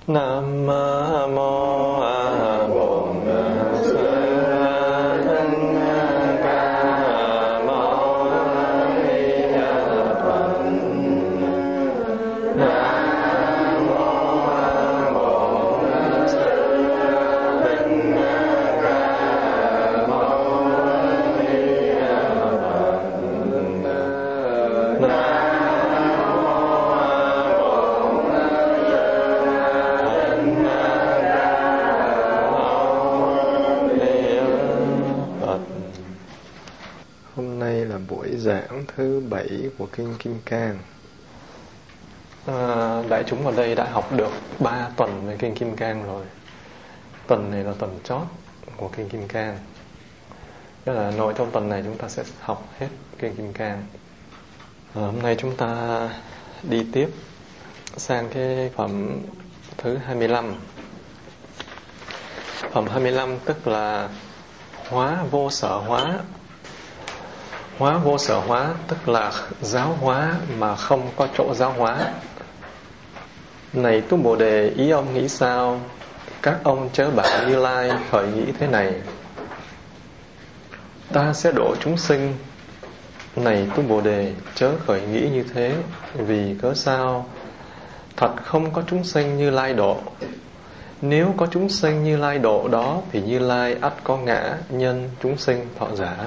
Nam mô A Bổn Sư Thích Ca Mâu Ni Phật. Nam mô A Bổn Sư Thích Ca Mâu Ni Phật. Hôm nay là buổi giảng thứ 7 của Kinh Kim Cang. Đại chúng ở đây đã học được 3 tuần về Kinh Kim Cang rồi. Tuần này là tuần chót của Kinh Kim Cang. Tức là nội trong tuần này chúng ta sẽ học hết Kinh Kim Cang. Hôm nay chúng ta đi tiếp sang cái phẩm thứ 25. Phẩm 25 tức là hóa vô sở hóa. Hóa vô sở hóa tức là giáo hóa mà không có chỗ giáo hóa. Này Tu Bồ Đề, ý ông nghĩ sao? Các ông chớ bảo Như Lai khởi nghĩ thế này: ta sẽ độ chúng sinh. Này Tu Bồ Đề, chớ khởi nghĩ như thế. Vì cớ sao? Thật không có chúng sinh Như Lai độ. Nếu có chúng sinh Như Lai độ đó thì Như Lai ắt có ngã nhân chúng sinh thọ giả.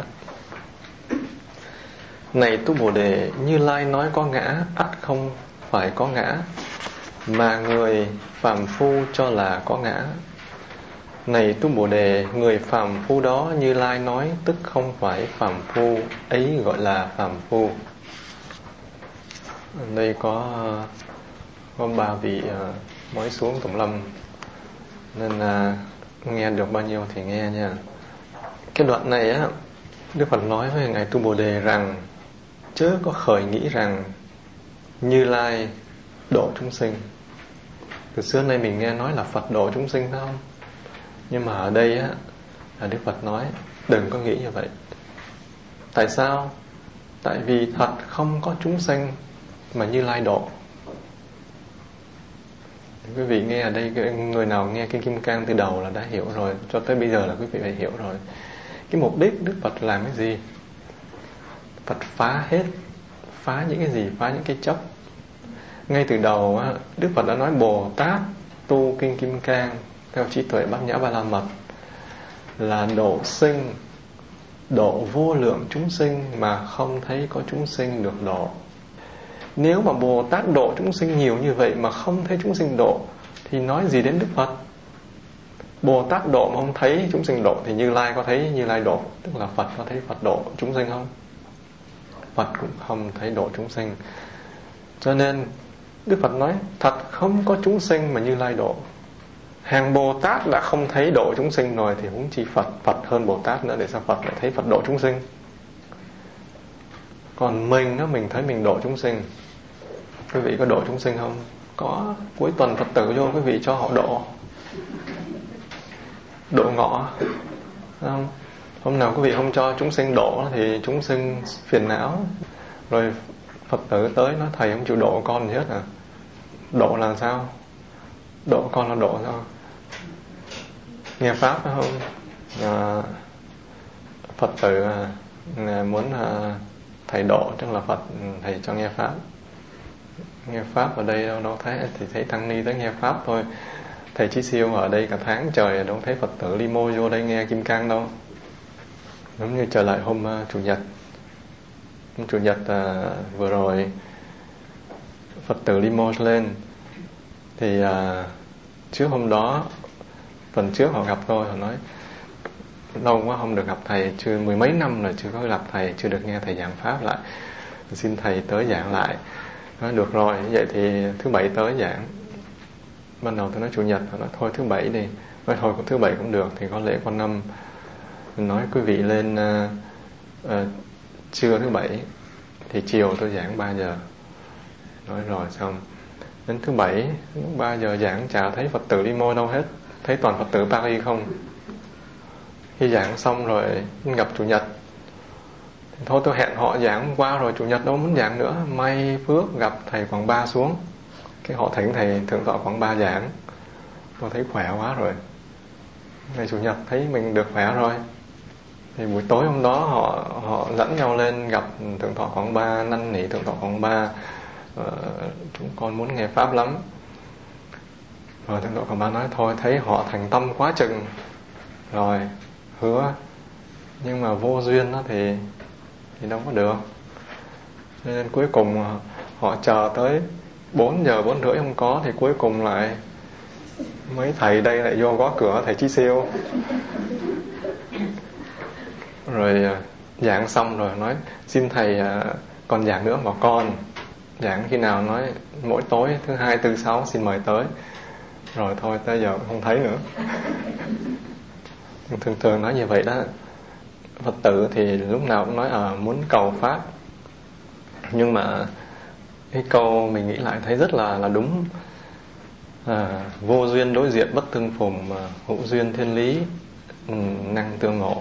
Này Tu Bồ Đề, Như Lai nói có ngã ắt không phải có ngã, mà người phàm phu cho là có ngã. Này Tu Bồ Đề, người phàm phu đó Như Lai nói tức không phải phàm phu, ấy gọi là phàm phu. Ở đây có 3 vị mới xuống Tùng Lâm, nên nghe được bao nhiêu thì nghe nha. Cái đoạn này á, Đức Phật nói với ngài Tu Bồ Đề rằng chớ có khởi nghĩ rằng Như Lai độ chúng sinh. Từ xưa nay mình nghe nói là Phật độ chúng sinh phải không? Nhưng mà ở đây á, là Đức Phật nói đừng có nghĩ như vậy. Tại sao? Tại vì thật không có chúng sinh mà Như Lai độ. Quý vị nghe ở đây, người nào nghe Kinh Kim Cang từ đầu là đã hiểu rồi. Cho tới bây giờ là quý vị phải hiểu rồi. Cái mục đích Đức Phật làm cái gì? Phật phá hết. Phá những cái gì? Phá những cái chấp. Ngay từ đầu Đức Phật đã nói Bồ Tát tu Kinh Kim Cang theo trí tuệ Bát Nhã Ba La Mật là độ sinh, độ vô lượng chúng sinh mà không thấy có chúng sinh được độ. Nếu mà Bồ Tát độ chúng sinh nhiều như vậy mà không thấy chúng sinh độ thì nói gì đến Đức Phật? Bồ Tát độ mà không thấy chúng sinh độ thì Như Lai có thấy Như Lai độ? Tức là Phật có thấy Phật độ chúng sinh không? Phật cũng không thấy độ chúng sinh. Cho nên Đức Phật nói thật không có chúng sinh mà Như Lai độ. Hàng Bồ Tát đã không thấy độ chúng sinh rồi thì huống chi Phật. Phật hơn Bồ Tát nữa, để sao Phật lại thấy Phật độ chúng sinh? Còn mình á, mình thấy mình độ chúng sinh. Quý vị có độ chúng sinh không? Có. Cuối tuần Phật tử vô, quý vị cho họ độ. Độ ngọ không? Hôm nào quý vị không cho chúng sinh độ thì chúng sinh phiền não. Rồi Phật tử tới nói thầy không chịu độ con gì hết à? Độ là sao? Độ con là độ sao? Nghe Pháp phải không? Phật tử muốn thầy độ, tức là Phật thầy cho nghe Pháp. Nghe Pháp ở đây đâu thấy, thì thấy tăng ni tới nghe Pháp thôi. Thầy Chí Siêu ở đây cả tháng trời đâu thấy Phật tử Limo vô đây nghe Kim Cang đâu. Giống như trở lại hôm Chủ nhật. Hôm Chủ nhật vừa rồi Phật tử Limo lên thì trước hôm đó, tuần trước họ gặp tôi, họ nói lâu quá không được gặp thầy, chưa mười mấy năm rồi chưa có gặp thầy, chưa được nghe thầy giảng Pháp lại, xin thầy tới giảng lại. Nói được rồi, vậy thì thứ Bảy tới giảng. Ban đầu tôi nói Chủ nhật, họ nói thôi thứ Bảy đi. Nói thôi thứ Bảy cũng được, thì có lễ Quan Âm. Nói quý vị lên trưa thứ Bảy thì chiều tôi giảng 3 giờ. Nói rồi xong. Đến thứ Bảy lúc 3 giờ giảng chả thấy Phật tử Limo đâu hết, thấy toàn Phật tử Paris không. Khi giảng xong rồi gặp Chủ nhật, thôi tôi hẹn họ giảng hôm qua rồi, Chủ nhật đâu muốn giảng nữa. May phước gặp thầy Quảng Ba xuống, cái họ thỉnh thầy Thượng tọa Quảng Ba giảng. tôi thấy khỏe quá rồi. Ngày Chủ nhật thấy mình được khỏe rồi, thì buổi tối hôm đó họ dẫn nhau lên gặp Thượng tọa Quảng Ba, năn nỉ Thượng tọa Quảng Ba, chúng con muốn nghe pháp lắm. Rồi Thượng tọa Quảng Ba nói thôi, thấy họ thành tâm quá chừng rồi, hứa, nhưng mà vô duyên đó thì đâu có được. Cho nên cuối cùng họ chờ tới 4 giờ 4 rưỡi không có, thì cuối cùng lại mấy thầy đây lại vô gõ cửa thầy Chí Siêu. Rồi giảng xong rồi nói xin thầy còn giảng nữa bảo con. Giảng khi nào? Nói mỗi tối thứ hai tư sáu xin mời tới. Rồi thôi tới giờ không thấy nữa. Thường thường nói như vậy đó. Phật tử thì lúc nào cũng nói muốn cầu pháp, nhưng mà cái câu mình nghĩ lại thấy rất là đúng. Vô duyên đối diện bất tương phùng, hữu duyên thiên lý năng tương ngộ.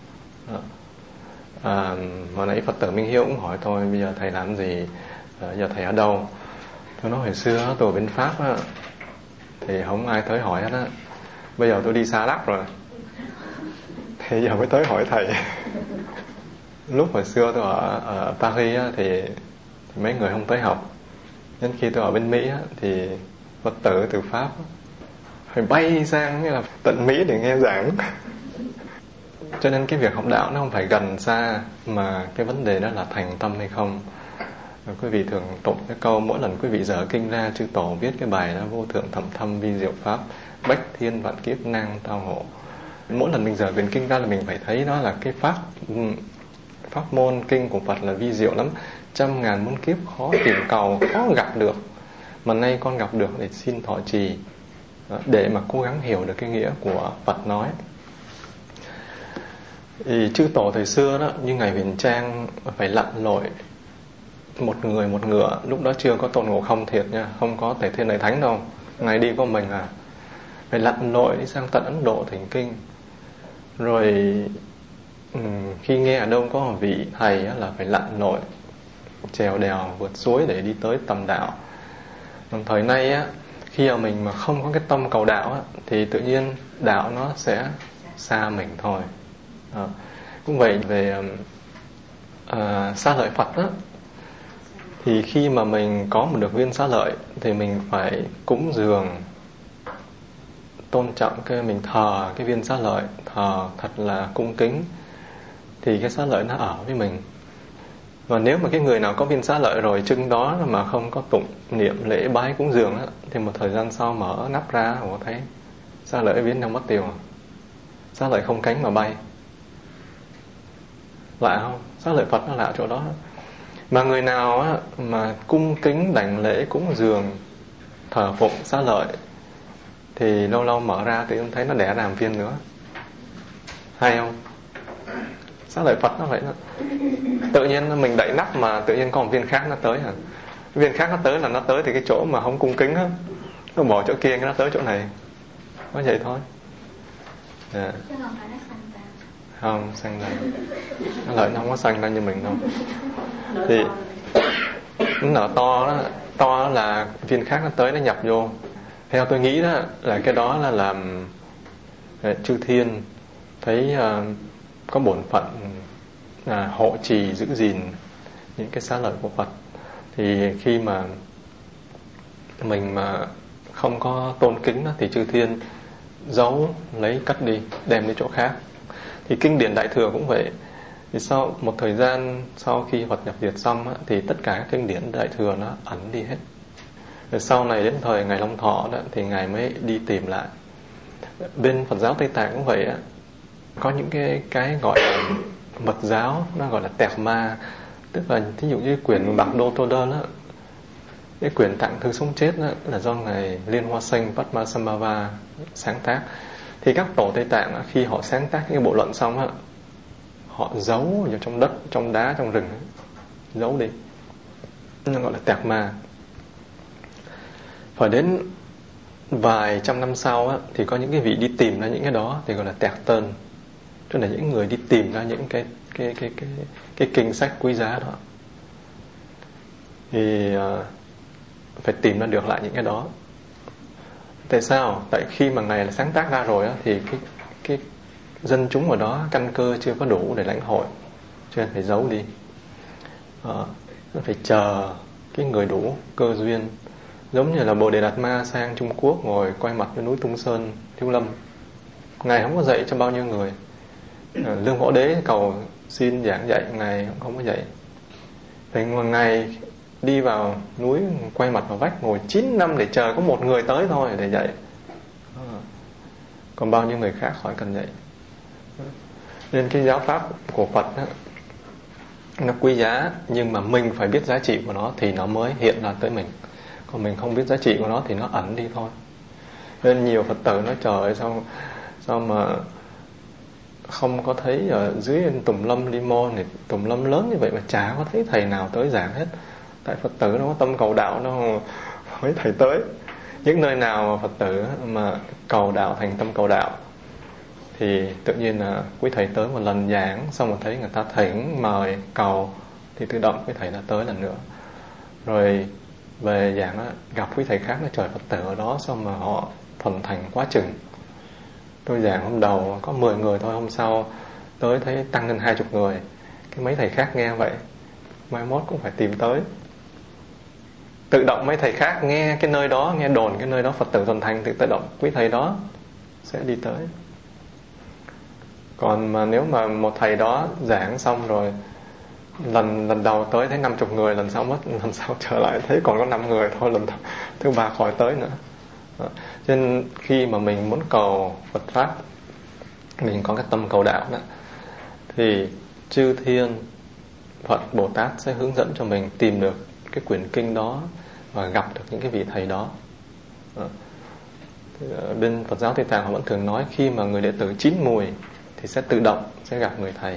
Hồi nãy Phật tử Minh Hiếu cũng hỏi tôi bây giờ thầy làm gì, giờ thầy ở đâu. Tôi nói hồi xưa tôi ở bên Pháp á, thì không ai tới hỏi hết á. Bây giờ tôi đi xa lắm rồi, thì giờ mới tới hỏi thầy. Lúc hồi xưa tôi ở Paris á, thì mấy người không tới học. Đến khi tôi ở bên Mỹ á, thì Phật tử từ Pháp á, phải bay sang nghĩa là tận Mỹ để nghe giảng. Cho nên cái việc học đạo nó không phải gần xa, mà cái vấn đề đó là thành tâm hay không. Rồi quý vị thường tụng cái câu mỗi lần quý vị dở kinh ra, chư tổ viết cái bài đó: vô thượng thậm thâm vi diệu pháp, bách thiên vạn kiếp năng tao hộ. Mỗi lần mình dở quyển kinh ra là mình phải thấy đó là cái pháp môn kinh của Phật là vi diệu lắm, trăm ngàn muôn kiếp khó tìm cầu, khó gặp được, mà nay con gặp được để xin thọ trì, để mà cố gắng hiểu được cái nghĩa của Phật nói. Thì chư tổ thời xưa đó, như ngài Huyền Trang phải lặn lội một người một ngựa. Lúc đó chưa có Tôn Ngộ Không thiệt nha, không có Tề Thiên Đại Thánh đâu, ngài đi có mình phải lặn lội đi sang tận Ấn Độ thỉnh kinh. Rồi khi nghe ở đâu có một vị thầy là phải lặn lội trèo đèo vượt suối để đi tới tầm đạo. Còn thời nay á, khi mà mình mà không có cái tâm cầu đạo á, thì tự nhiên đạo nó sẽ xa mình thôi. Cũng vậy về xá lợi Phật á, thì khi mà mình có một được viên xá lợi thì mình phải cúng dường, tôn trọng cái mình thờ cái viên xá lợi, thờ thật là cung kính, thì cái xá lợi nó ở với mình. Và nếu mà cái người nào có viên xá lợi rồi chừng đó mà không có tụng niệm lễ bái cúng dường á, thì một thời gian sau mở nắp ra họ thấy xá lợi biến đâu mất tiêu. Xá lợi không cánh mà bay. Lạ không? Xá lợi Phật nó lạ chỗ đó. Mà người nào á, mà cung kính đảnh lễ cúng dường thờ phụng xá lợi thì lâu lâu mở ra thì em thấy nó đẻ làm viên nữa. Hay không? Xá lợi Phật nó vậy đó. Tự nhiên mình đậy nắp mà tự nhiên có một viên khác nó tới hả? Viên khác nó tới là nó tới thì cái chỗ mà không cung kính á, nó bỏ chỗ kia cái nó tới chỗ này. Có vậy thôi. Yeah. Chứ không phải nó xanh ra. Không, xanh ra. Nó lợi nó không có xanh ra như mình đâu. Thì nó nở to là viên khác nó tới nó nhập vô. Theo tôi nghĩ đó là cái đó là làm chư thiên thấy có bổn phận hộ trì giữ gìn những cái xá lợi của Phật. Thì khi mà mình mà không có tôn kính đó, thì chư thiên giấu lấy cất đi đem đi chỗ khác. Thì kinh điển Đại Thừa cũng vậy. Thì sau một thời gian sau khi Phật nhập diệt xong á, thì tất cả các kinh điển Đại Thừa nó ẩn đi hết. Rồi sau này đến thời ngài Long Thọ đó, thì ngài mới đi tìm lại. Bên Phật giáo Tây Tạng cũng vậy á, có những cái gọi là mật giáo, nó gọi là tẹt ma, tức là thí dụ như quyển Bạc Đô Tô Đơn á, cái quyển Tạng Thư Sống Chết đó, là do ngài Liên Hoa Sanh Padmasambhava sáng tác. Thì các tổ Tây Tạng á, khi họ sáng tác cái bộ luận xong á, họ giấu vào trong đất, trong đá, trong rừng, giấu đi, nó gọi là tẹt ma. Phải đến vài trăm năm sau á, thì có những cái vị đi tìm ra những cái đó thì gọi là tẹt tơn, tức là những người đi tìm ra những cái kinh sách quý giá đó. Thì phải tìm ra được lại những cái đó. Tại sao? Tại khi mà Ngài sáng tác ra rồi á, thì cái dân chúng ở đó căn cơ chưa có đủ để lãnh hội, cho nên phải giấu đi. Phải chờ cái người đủ cơ duyên. Giống như là Bồ Đề Đạt Ma sang Trung Quốc ngồi quay mặt với núi Tung Sơn Thiếu Lâm, Ngài không có dạy cho bao nhiêu người. Lương Võ Đế cầu xin giảng dạy, Ngài không có dạy. Thì Ngài đi vào núi quay mặt vào vách ngồi 9 năm để chờ có một người tới thôi để dạy. Còn bao nhiêu người khác khỏi cần dạy. Nên cái giáo pháp của Phật đó, nó quý giá, nhưng mà mình phải biết giá trị của nó thì nó mới hiện ra tới mình. Còn mình không biết giá trị của nó thì nó ẩn đi thôi. Nên nhiều Phật tử nói trời ơi, sao mà không có thấy ở dưới Tùng Lâm Limon này, Tùng Lâm lớn như vậy mà chả có thấy thầy nào tới giảng hết. Tại Phật tử nó có tâm cầu đạo, nó mấy thầy tới. Những nơi nào mà Phật tử mà cầu đạo, thành tâm cầu đạo, thì tự nhiên là quý thầy tới một lần giảng, xong rồi thấy người ta thỉnh mời cầu, thì tự động quý thầy đã tới lần nữa. Rồi về giảng đó, gặp quý thầy khác, nó trời Phật tử ở đó, xong mà họ thuần thành quá chừng. Tôi giảng hôm đầu có 10 người thôi, hôm sau tới thấy tăng lên 20 người. Cái mấy thầy khác nghe vậy, mai mốt cũng phải tìm tới. Tự động mấy thầy khác nghe cái nơi đó, nghe đồn cái nơi đó Phật tử thuần thành, thì tự động quý thầy đó sẽ đi tới. Còn mà nếu mà một thầy đó giảng xong rồi, lần đầu tới thấy 50 người, lần sau trở lại thấy còn có 5 người thôi, lần thứ 3 khỏi tới nữa. Cho nên khi mà mình muốn cầu Phật Pháp, mình có cái tâm cầu đạo đó, thì chư thiên Phật Bồ Tát sẽ hướng dẫn cho mình tìm được cái quyển kinh đó và gặp được những cái vị thầy đó. Bên Phật giáo Tây Tạng họ vẫn thường nói khi mà người đệ tử chín mùi thì sẽ tự động sẽ gặp người thầy.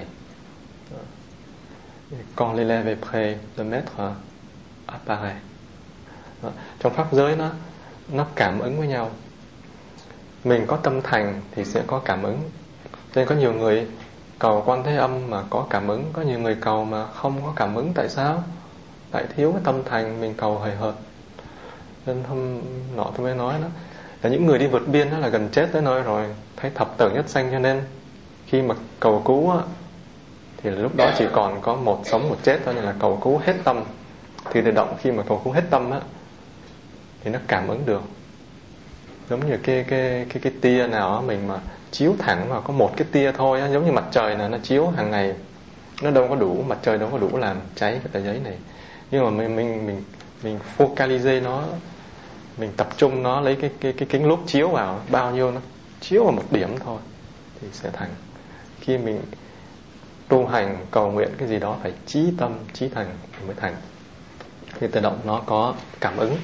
Quand l'élève est prêt, le maître apparaît. Trong pháp giới nó cảm ứng với nhau. Mình có tâm thành thì sẽ có cảm ứng. Nên có nhiều người cầu Quan Thế Âm mà có cảm ứng, có nhiều người cầu mà không có cảm ứng. Tại sao? Tại thiếu cái tâm thành, mình cầu hời hợt. Nên hôm nọ tôi mới nói đó, là những người đi vượt biên đó là gần chết tới nơi rồi, thấy thập tử nhất sanh, cho nên khi mà cầu cứu á, thì lúc đó chỉ còn có một sống một chết thôi, nên là cầu cứu hết tâm. Thì tự động khi mà cầu cứu hết tâm á, thì nó cảm ứng được. Giống như cái tia nào á, mình mà chiếu thẳng vào có một cái tia thôi á, giống như mặt trời này nó chiếu hàng ngày, nó đâu có đủ, mặt trời đâu có đủ làm cháy cái tờ giấy này. Nhưng mà mình focalize nó, mình tập trung nó, lấy cái kính lúp chiếu vào bao nhiêu, nó chiếu vào một điểm thôi thì sẽ thành. Khi mình tu hành cầu nguyện cái gì đó phải chí tâm chí thành thì mới thành, thì tự động nó có cảm ứng.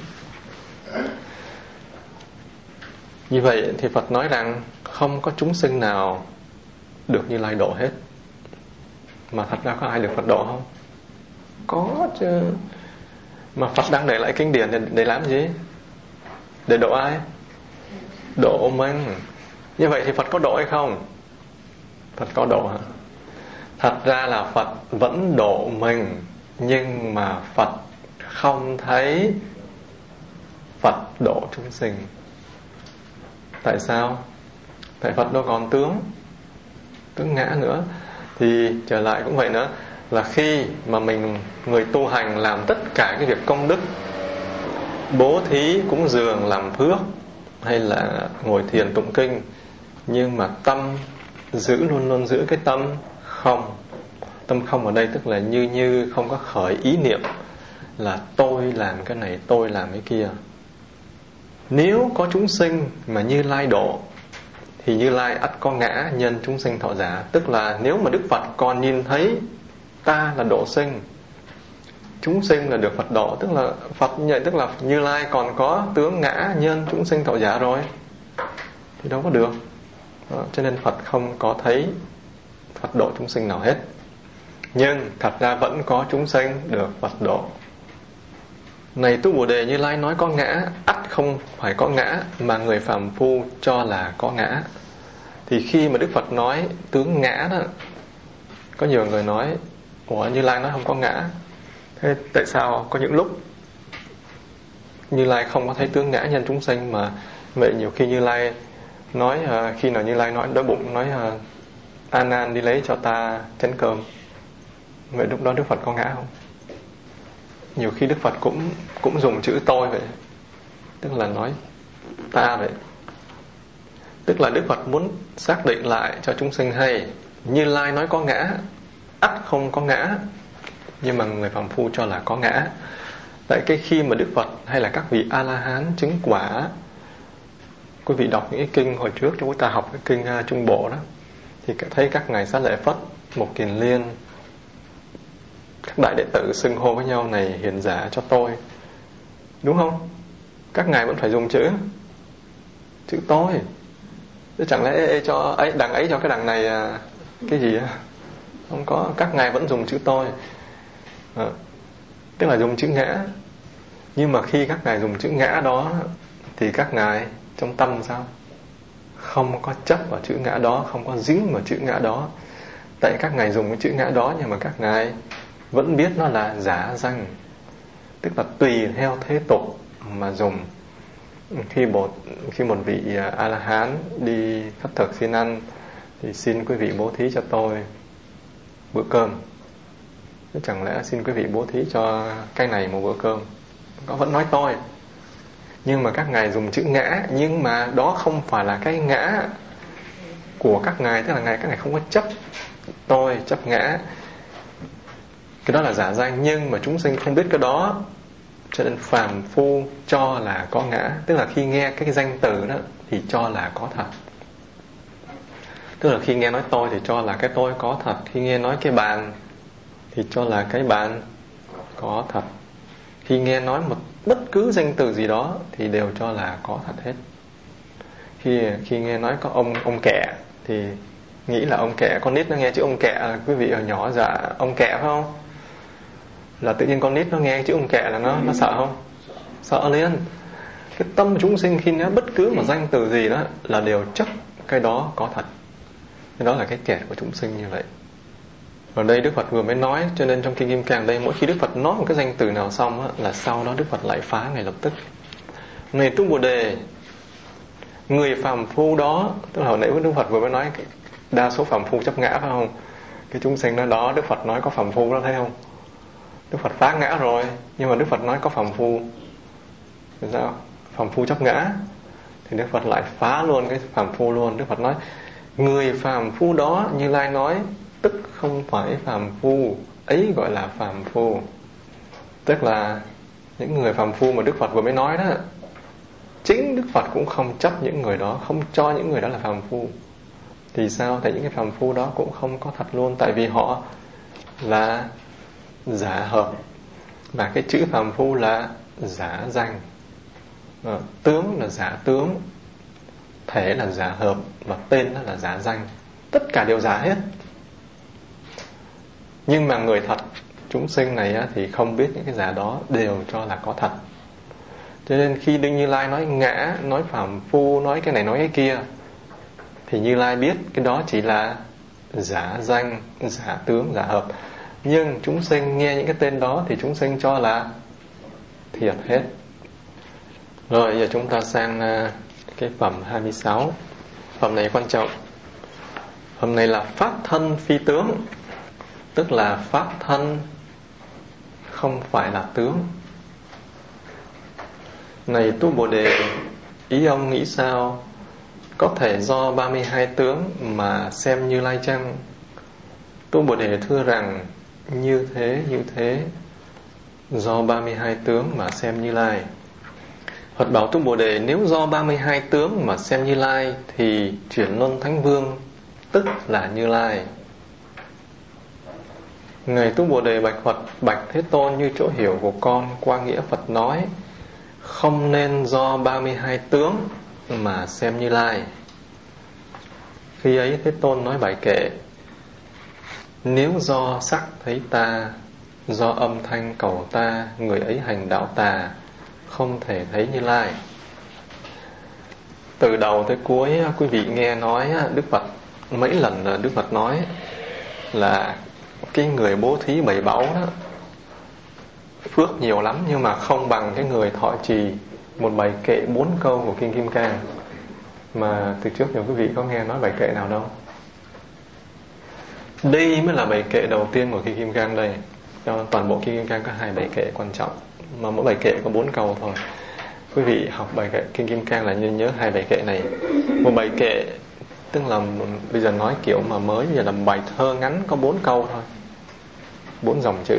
Như vậy thì Phật nói rằng không có chúng sinh nào được Như Lai độ hết. Mà thật ra có ai được Phật độ không? Có chứ. Mà Phật đang để lại kinh điển để làm gì? Để độ ai? Độ mình. Như vậy thì Phật có độ hay không? Phật có độ hả? Thật ra là Phật vẫn độ mình, nhưng mà Phật không thấy Phật độ chúng sinh. Tại sao? Tại Phật đâu còn tướng ngã nữa. Thì trở lại cũng vậy nữa, là khi mà mình, người tu hành, làm tất cả cái việc công đức, bố thí, cúng dường, làm phước, hay là ngồi thiền tụng kinh, nhưng mà tâm luôn luôn giữ cái tâm không. Tâm không ở đây tức là như không có khởi ý niệm là tôi làm cái này, tôi làm cái kia. Nếu có chúng sinh mà Như Lai độ thì Như Lai ắt có ngã nhân chúng sinh thọ giả. Tức là nếu mà Đức Phật còn nhìn thấy ta là độ sinh, chúng sinh là được Phật độ, tức là Phật nhận, tức là Như Lai còn có tướng ngã nhân chúng sinh thọ giả rồi, thì đâu có được. Cho nên Phật không có thấy Phật độ chúng sinh nào hết. Nhưng thật ra vẫn có chúng sinh được Phật độ. Này tu Bồ Đề, Như Lai nói có ngã, ắt không phải có ngã mà người phàm phu cho là có ngã. Thì khi mà Đức Phật nói tướng ngã đó, có nhiều người nói ủa, Như Lai nói không có ngã, thế tại sao có những lúc Như Lai không có thấy tướng ngã nhân chúng sinh, mà Vậy nhiều khi Như Lai nói, khi nào Như Lai nói đói bụng, nói A Nan đi lấy cho ta chén cơm, vậy lúc đó Đức Phật có ngã không? Nhiều khi Đức Phật cũng dùng chữ tôi vậy, tức là nói ta vậy. Tức là Đức Phật muốn xác định lại cho chúng sinh hay, Như Lai nói có ngã, ắt không có ngã, nhưng mà người phàm phu cho là có ngã. Tại cái khi mà Đức Phật hay là các vị A-la-hán chứng quả, quý vị đọc những cái kinh hồi trước chúng ta học cái kinh Trung Bộ đó, thì thấy các ngài Xá Lợi Phất, Một Kiền Liên, các đại đệ tử xưng hô với nhau này hiền giả cho tôi, đúng không? Các ngài vẫn phải dùng chữ tôi, chứ chẳng lẽ cho ấy đằng ấy cho cái đằng này cái gì á? Không có, các ngài vẫn dùng chữ tôi, tức là dùng chữ ngã. Nhưng mà khi các ngài dùng chữ ngã đó thì các ngài trong tâm sao? Không có chấp vào chữ ngã đó, không có dính vào chữ ngã đó. Tại các ngài dùng cái chữ ngã đó, nhưng mà các ngài vẫn biết nó là giả danh, tức là tùy theo thế tục mà dùng. Khi một vị A-la-hán đi khất thực xin ăn, thì xin quý vị bố thí cho tôi bữa cơm. Chứ chẳng lẽ xin quý vị bố thí cho cái này một bữa cơm? Có vẫn nói tôi, nhưng mà các ngài dùng chữ ngã, nhưng mà đó không phải là cái ngã của các ngài, tức là các ngài không có chấp tôi, chấp ngã. Cái đó là giả danh, nhưng mà chúng sinh không biết cái đó, cho nên phàm phu cho là có ngã. Tức là khi nghe cái danh từ đó thì cho là có thật. Tức là khi nghe nói tôi thì cho là cái tôi có thật. Khi nghe nói cái bàn thì cho là cái bàn có thật. Khi nghe nói một bất cứ danh từ gì đó thì đều cho là có thật hết. Khi nghe nói có ông kẹ thì nghĩ là ông kẹ. Con nít nó nghe chữ ông kẹ, quý vị ở nhỏ dạ ông kẹ phải không? Là tự nhiên con nít nó nghe chữ ông kẹ là nó sợ không? Sợ liền. Cái tâm chúng sinh khi nói bất cứ một danh từ gì đó là đều chấp cái đó có thật. Cái đó là cái kẻ của chúng sinh như vậy. Ở đây Đức Phật vừa mới nói, cho nên trong Kinh Kim Cang đây, mỗi khi Đức Phật nói một cái danh từ nào xong á, là sau đó Đức Phật lại phá ngay lập tức. Này Tu Bồ Đề, người phàm phu đó, tức là hồi nãy Đức Phật vừa mới nói đa số phàm phu chấp ngã phải không? Cái chúng sinh đó đó, Đức Phật nói có phàm phu đó, thấy không? Đức Phật phá ngã rồi, nhưng mà Đức Phật nói có phàm phu. Thì sao? Phàm phu chấp ngã, thì Đức Phật lại phá luôn cái phàm phu luôn. Đức Phật nói người phàm phu đó, Như Lai nói, tức không phải phàm phu, ấy gọi là phàm phu. Tức là những người phàm phu mà Đức Phật vừa mới nói đó, chính Đức Phật cũng không chấp những người đó, không cho những người đó là phàm phu. Thì sao? Tại những cái phàm phu đó cũng không có thật luôn. Tại vì họ là giả hợp, và cái chữ phàm phu là giả danh, tướng là giả tướng, thể là giả hợp, và tên là giả danh. Tất cả đều giả hết. Nhưng mà người thật, chúng sinh này thì không biết những cái giả đó, đều cho là có thật. Cho nên khi Đức Như Lai nói ngã, nói phàm phu, nói cái này nói cái kia, thì Như Lai biết cái đó chỉ là giả danh, giả tướng, giả hợp. Nhưng chúng sinh nghe những cái tên đó thì chúng sinh cho là thiệt hết. Rồi giờ chúng ta sang cái phẩm 26. Phẩm này quan trọng. Phẩm này là pháp thân phi tướng, tức là pháp thân không phải là tướng. Này Tu Bồ Đề, ý ông nghĩ sao? Có thể do 32 tướng mà xem Như Lai chăng? Tu Bồ Đề thưa rằng như thế, do 32 tướng mà xem Như Lai. Phật bảo Tu Bồ Đề, nếu do 32 tướng mà xem Như Lai thì Chuyển Luân Thánh Vương tức là Như Lai. Ngài Tu Bồ Đề bạch Phật, bạch Thế Tôn, như chỗ hiểu của con qua nghĩa Phật nói, không nên do 32 tướng mà xem Như Lai. Khi ấy Thế Tôn nói bài kệ, nếu do sắc thấy ta, do âm thanh cầu ta, người ấy hành đạo tà, không thể thấy Như Lai. Từ đầu tới cuối quý vị nghe nói Đức Phật mấy lần Đức Phật nói là cái người bố thí 7 báu đó phước nhiều lắm, nhưng mà không bằng cái người thọ trì một bài kệ 4 câu của Kinh Kim Cang. Mà từ trước nhiều quý vị có nghe nói bài kệ nào đâu. Đây mới là bài kệ đầu tiên của Kinh Kim Cang đây. Cho toàn bộ Kinh Kim Cang có 2 bài kệ quan trọng, mà mỗi bài kệ có 4 câu thôi. Quý vị học bài kệ Kinh Kim Cang là nên nhớ 2 bài kệ này. Một bài kệ tức là bây giờ nói kiểu mà mới, bây giờ là bài thơ ngắn có 4 câu thôi, 4 dòng chữ.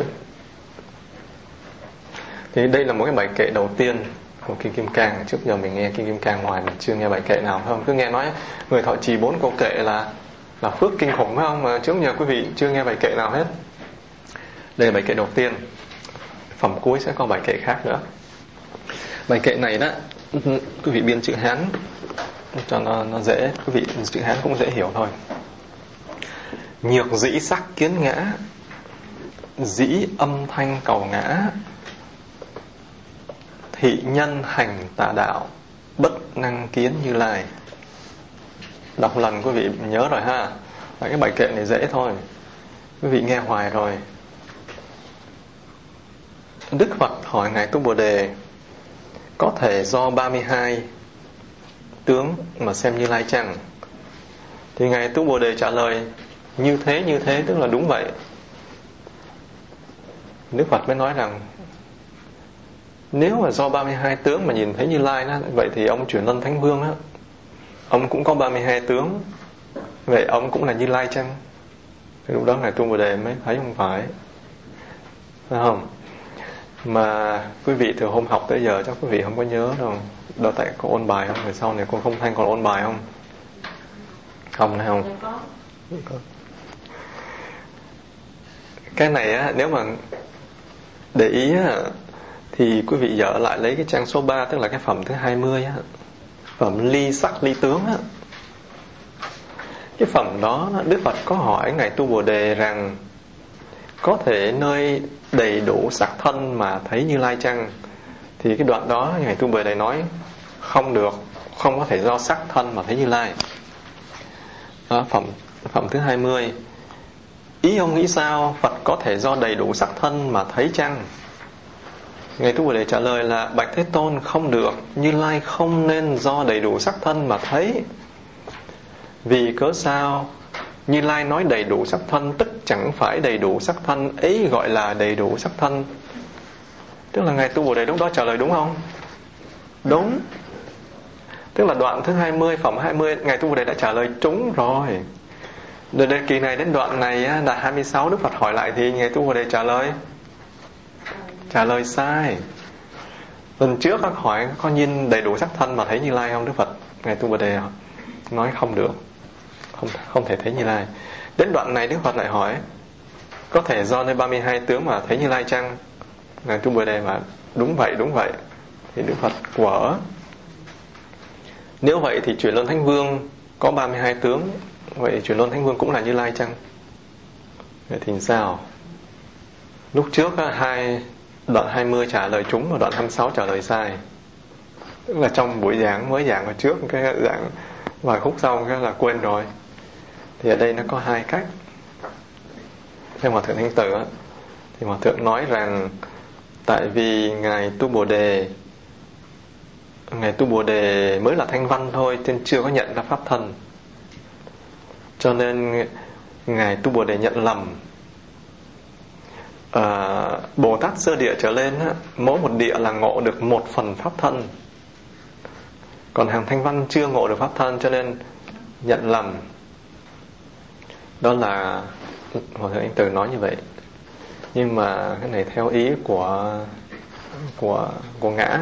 Thì đây là một cái bài kệ đầu tiên của Kinh Kim Cang. Trước giờ mình nghe Kinh Kim Cang ngoài mình chưa nghe bài kệ nào, phải không? Cứ nghe nói người thọ trì 4 câu kệ là phước kinh khủng, phải không? Mà trước giờ quý vị chưa nghe bài kệ nào hết. Đây là bài kệ đầu tiên. Phẩm cuối sẽ có bài kệ khác nữa. Bài kệ này đó, quý vị biên chữ Hán cho nó dễ, quý vị chữ Hán cũng dễ hiểu thôi. Nhược dĩ sắc kiến ngã, dĩ âm thanh cầu ngã, thị nhân hành tà đạo, bất năng kiến Như Lai. Đọc lần quý vị nhớ rồi ha. Cái bài kệ này dễ thôi, quý vị nghe hoài rồi. Đức Phật hỏi Ngài Tu Bồ Đề có thể do 32 tướng mà xem Như Lai chăng? Thì Ngài Tu Bồ Đề trả lời như thế, tức là đúng vậy. Đức Phật mới nói rằng nếu mà do 32 tướng mà nhìn thấy Như Lai đó, vậy thì ông Chuyển Luân Thánh Vương đó, ông cũng có 32 tướng, vậy ông cũng là Như Lai chăng? Thì lúc đó Ngài Tu Bồ Đề mới thấy không phải không? Mà quý vị từ hôm học tới giờ chắc quý vị không có nhớ đâu. Đâu tại có ôn bài không? Rồi sau này cô không Thanh còn ôn bài không? Không hay không? Có. Cái này á, nếu mà để ý á, thì quý vị dở lại lấy cái trang số 3, tức là cái phẩm thứ 20 á, phẩm ly sắc ly tướng á. Cái phẩm đó Đức Phật có hỏi Ngài Tu Bồ Đề rằng có thể nơi đầy đủ sắc thân mà thấy Như Lai chăng? Thì cái đoạn đó Ngài Tu Bồ Đề nói không được, không có thể do sắc thân mà thấy Như Lai. Đó, phẩm thứ 20. Ý ông nghĩ sao? Phật có thể do đầy đủ sắc thân mà thấy chăng? Ngài Tu Bồ Đề trả lời là bạch Thế Tôn, không được. Như Lai không nên do đầy đủ sắc thân mà thấy. Vì cớ sao? Như Lai nói đầy đủ sắc thân, tức chẳng phải đầy đủ sắc thân ấy gọi là đầy đủ sắc thân. Tức là Ngài Tu Bồ Đề lúc đó trả lời đúng không? Đúng. Tức là đoạn thứ 20, phẩm 20, Ngài Tu Bồ Đề đã trả lời trúng rồi. Rồi đến kỳ này, đến đoạn này là 26, Đức Phật hỏi lại thì Ngài Tu Bồ Đề trả lời sai. Lần trước các hỏi có nhìn đầy đủ sắc thân mà thấy Như Lai không? Đức Phật, Ngài Tu Bồ Đề nói không được, không thể thấy Như Lai. Đến đoạn này Đức Phật lại hỏi có thể do nơi 32 tướng mà thấy Như Lai chăng? Ngài Tu Bồ Đề mà đúng vậy. Thì Đức Phật quở. Nếu vậy thì Chuyển Luân Thánh Vương có 32 tướng, vậy Chuyển Luân Thánh Vương cũng là Như Lai chăng? Vậy thì sao? Lúc trước đoạn 20 trả lời trúng, và đoạn 26 trả lời sai. Tức là trong buổi giảng mới giảng ở trước, cái giảng vài khúc sau cái là quên rồi. Thì ở đây nó có 2 cách. Theo Hòa Thượng Thanh Tử thì Hòa Thượng nói rằng tại vì Ngài Tu Bồ Đề mới là thanh văn thôi, nên chưa có nhận ra pháp thân, cho nên Ngài Tu Bồ Đề nhận lầm. Bồ Tát sơ địa trở lên mỗi một địa là ngộ được 1 phần pháp thân, còn hàng thanh văn chưa ngộ được pháp thân, cho nên nhận lầm. Đó là Hòa Thượng Anh Từ nói như vậy. Nhưng mà cái này theo ý của ngã.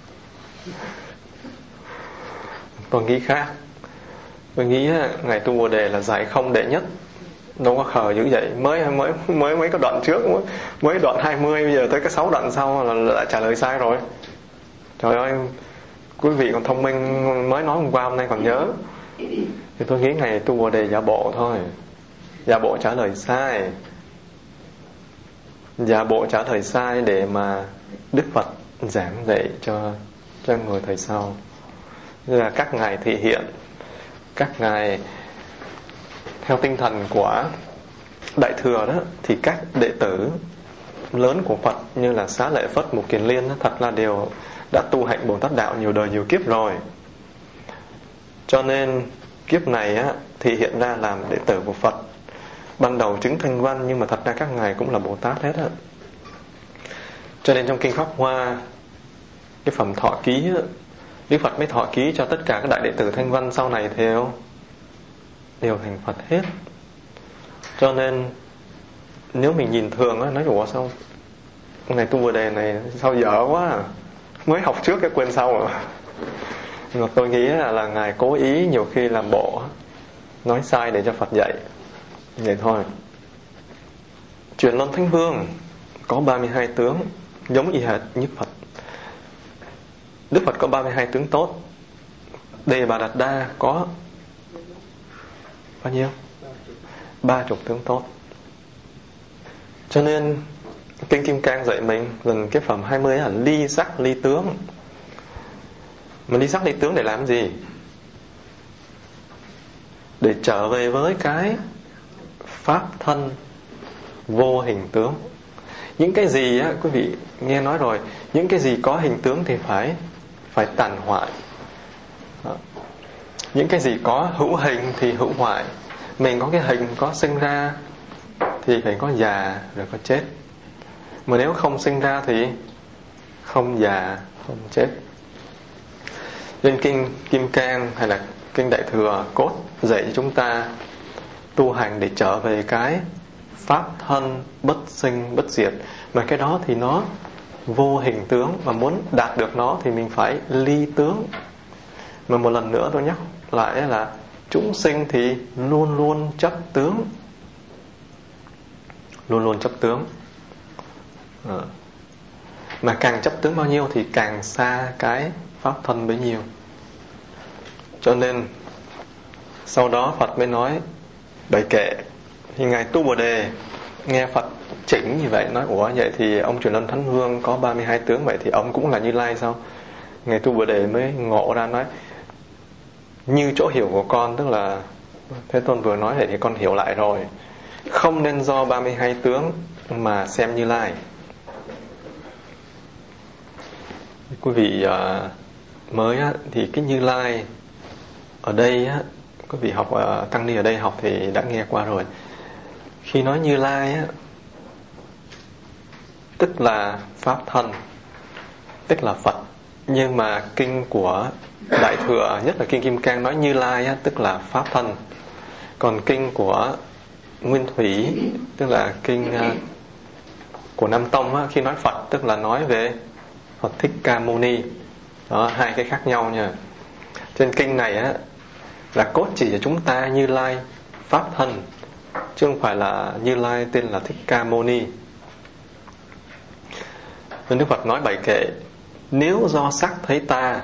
Tôi nghĩ khác. Tôi nghĩ Ngài Tu Bồ Đề là giải không đệ nhất, đâu có khờ dữ vậy. Mới mấy cái đoạn trước, mới đoạn 20 bây giờ tới cái 6 đoạn sau là đã trả lời sai rồi. Trời ơi, quý vị còn thông minh, mới nói hôm qua hôm nay còn nhớ. Thì tôi nghĩ Ngài Tu Bồ Đề giả bộ thôi, giả bộ trả lời sai, giả bộ trả lời sai để mà Đức Phật giảng dạy cho người thời sau. Như là các ngài thị hiện, các ngài theo tinh thần của Đại Thừa đó, thì các đệ tử lớn của Phật như là Xá Lợi Phất, Mục Kiền Liên đó, thật là đều đã tu hạnh Bồ Tát đạo nhiều đời nhiều kiếp rồi, cho nên kiếp này á, thì hiện ra làm đệ tử của Phật. Ban đầu chứng thanh văn, nhưng mà thật ra các ngài cũng là Bồ Tát hết á. Cho nên trong kinh Pháp Hoa, cái phẩm thọ ký á, Đức Phật mới thọ ký cho tất cả các đại đệ tử thanh văn sau này đều thành Phật hết. Cho nên nếu mình nhìn thường á, nói ủa sao này tu Bồ Đề này sao dở quá à? Mới học trước cái quên sau rồi. Nhưng mà tôi nghĩ là ngài cố ý nhiều khi làm bộ nói sai để cho Phật dạy, vậy thôi. Chuyển Luân Thánh Vương có 32 tướng, giống y hệt như Phật. Đức Phật có 32 tướng tốt. Đề Bà Đạt Đa có bao nhiêu? 30 tướng tốt. Cho nên Kinh Kim Cang dạy mình lần cái phẩm 20 là ly sắc ly tướng. Mà ly sắc ly tướng để làm gì? Để trở về với cái pháp thân vô hình tướng. Những cái gì á, quý vị nghe nói rồi, những cái gì có hình tướng thì phải tàn hoại. Đó. Những cái gì có hữu hình thì hữu hoại. Mình có cái hình, có sinh ra thì phải có già rồi có chết. Mà nếu không sinh ra thì không già, không chết. Nên kinh Kim Cang hay là kinh Đại Thừa cốt dạy cho chúng ta tu hành để trở về cái pháp thân bất sinh bất diệt. Mà cái đó thì nó vô hình tướng, mà muốn đạt được nó thì mình phải ly tướng. Mà một lần nữa tôi nhắc lại là chúng sinh thì luôn luôn chấp tướng, luôn luôn chấp tướng. Mà càng chấp tướng bao nhiêu thì càng xa cái pháp thân bấy nhiêu. Cho nên sau đó Phật mới nói bài kệ. Thì ngài tu Bồ Đề nghe Phật chỉnh như vậy, nói ủa vậy thì ông Chuyển Luân Thánh Vương có 32 tướng, vậy thì ông cũng là Như Lai sao? Ngài tu Bồ Đề mới ngộ ra, nói như chỗ hiểu của con, tức là Thế Tôn vừa nói vậy thì con hiểu lại rồi. Không nên do 32 tướng mà xem Như Lai. Quý vị mới á, thì cái Như Lai ở đây á, quý vị học tăng ni ở đây học thì đã nghe qua rồi. Khi nói Như Lai á, tức là pháp thân, tức là Phật. Nhưng mà kinh của Đại Thừa, nhất là kinh Kim Cang, nói Như Lai á, tức là pháp thân. Còn kinh của Nguyên Thủy, tức là kinh của Nam Tông á, khi nói Phật tức là nói về Phật Thích Ca Mâu Ni. Đó, hai cái khác nhau nha. Trên kinh này á, là cốt chỉ cho chúng ta Như Lai pháp thân, chứ không phải là Như Lai tên là Thích Ca Mâu Ni. Nên Đức Phật nói bài kệ: nếu do sắc thấy ta,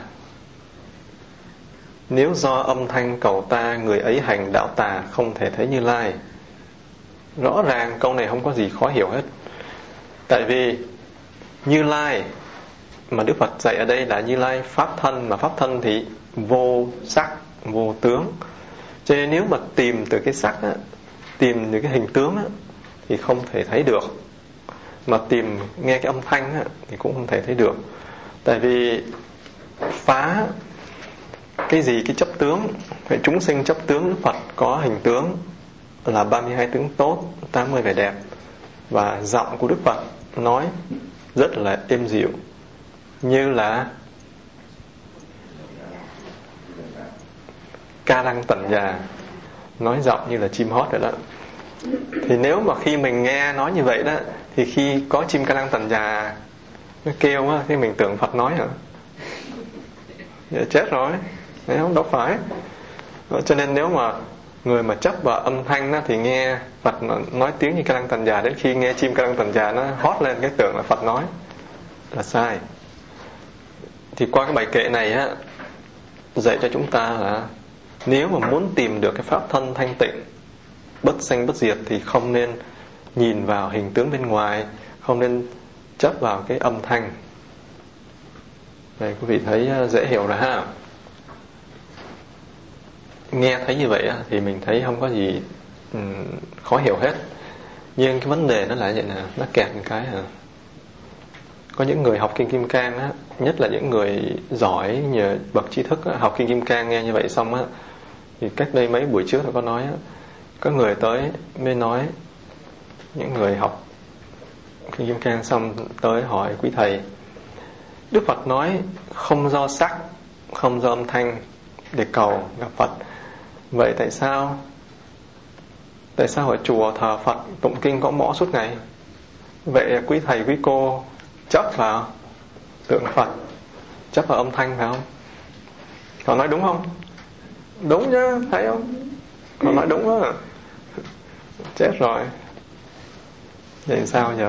nếu do âm thanh cầu ta, người ấy hành đạo tà, không thể thấy Như Lai. Rõ ràng câu này không có gì khó hiểu hết. Tại vì Như Lai mà Đức Phật dạy ở đây là Như Lai pháp thân, mà pháp thân thì vô sắc, vô tướng. Cho nên nếu mà tìm từ cái sắc á, tìm từ cái hình tướng á, thì không thể thấy được. Mà tìm nghe cái âm thanh á, thì cũng không thể thấy được. Tại vì phá cái gì cái chấp tướng. Vậy chúng sinh chấp tướng, Đức Phật có hình tướng là 32 tướng tốt, 80 vẻ đẹp. Và giọng của Đức Phật nói rất là êm dịu, như là ca lăng tần già, nói giọng như là chim hót vậy đó. Thì nếu mà khi mình nghe nói như vậy đó, thì khi có chim ca lăng tần già nó kêu á, thì mình tưởng Phật nói hả? Vậy chết rồi. Đấy không, đâu phải. Cho nên nếu mà người mà chấp vào âm thanh đó, thì nghe Phật nói tiếng như ca lăng tần già, đến khi nghe chim ca lăng tần già nó hót lên cái tưởng là Phật nói, là sai. Thì qua cái bài kệ này á, dạy cho chúng ta là nếu mà muốn tìm được cái pháp thân thanh tịnh bất sanh bất diệt thì không nên nhìn vào hình tướng bên ngoài, không nên chấp vào cái âm thanh. Đây quý vị thấy dễ hiểu rồi ha. Nghe thấy như vậy thì mình thấy không có gì khó hiểu hết. Nhưng cái vấn đề nó là vậy nè, nó kẹt một cái hả? Có những người học kinh Kim Cang á, nhất là những người giỏi, nhờ bậc trí thức học kinh Kim Cang nghe như vậy xong á, thì cách đây mấy buổi trước tôi có nói á, có người tới mới nói, những người học kinh Kim Cang xong tới hỏi quý thầy, Đức Phật nói không do sắc, không do âm thanh để cầu gặp Phật, vậy tại sao ở chùa thờ Phật tụng kinh có mõ suốt ngày? Vậy quý thầy quý cô chấp vào tượng Phật, chấp vào âm thanh phải không? Họ nói đúng không? Đúng chứ, thấy không? Họ nói đúng đó. Chết rồi. Vậy sao giờ?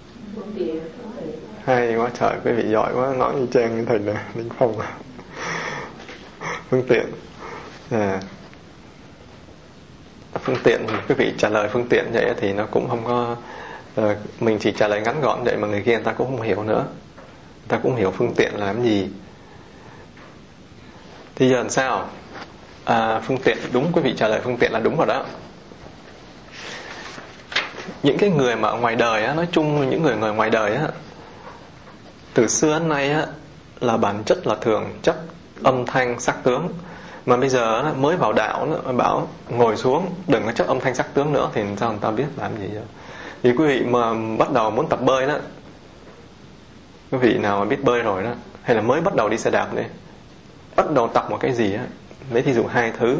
Hay quá trời, quý vị giỏi quá, nói như Trang như thầy nè, Linh Phong. Phương tiện. Phương tiện, quý vị trả lời phương tiện vậy thì nó cũng không có, mình chỉ trả lời ngắn gọn vậy mà người kia người ta cũng không hiểu nữa. Người ta cũng hiểu phương tiện là làm gì. Thì giờ làm sao? Phương tiện, đúng, quý vị trả lời phương tiện là đúng rồi đó. Những cái người mà ở ngoài đời á, nói chung những người ngoài đời á, từ xưa đến nay á, là bản chất là thường chấp âm thanh sắc tướng. Mà bây giờ á, mới vào đạo nó bảo ngồi xuống đừng có chấp âm thanh sắc tướng nữa, thì sao người ta biết làm gì vậy? Thì quý vị mà bắt đầu muốn tập bơi đó, quý vị nào mà biết bơi rồi đó, hay là mới bắt đầu đi xe đạp đi, bắt đầu tập một cái gì á, lấy thí dụ 2 thứ.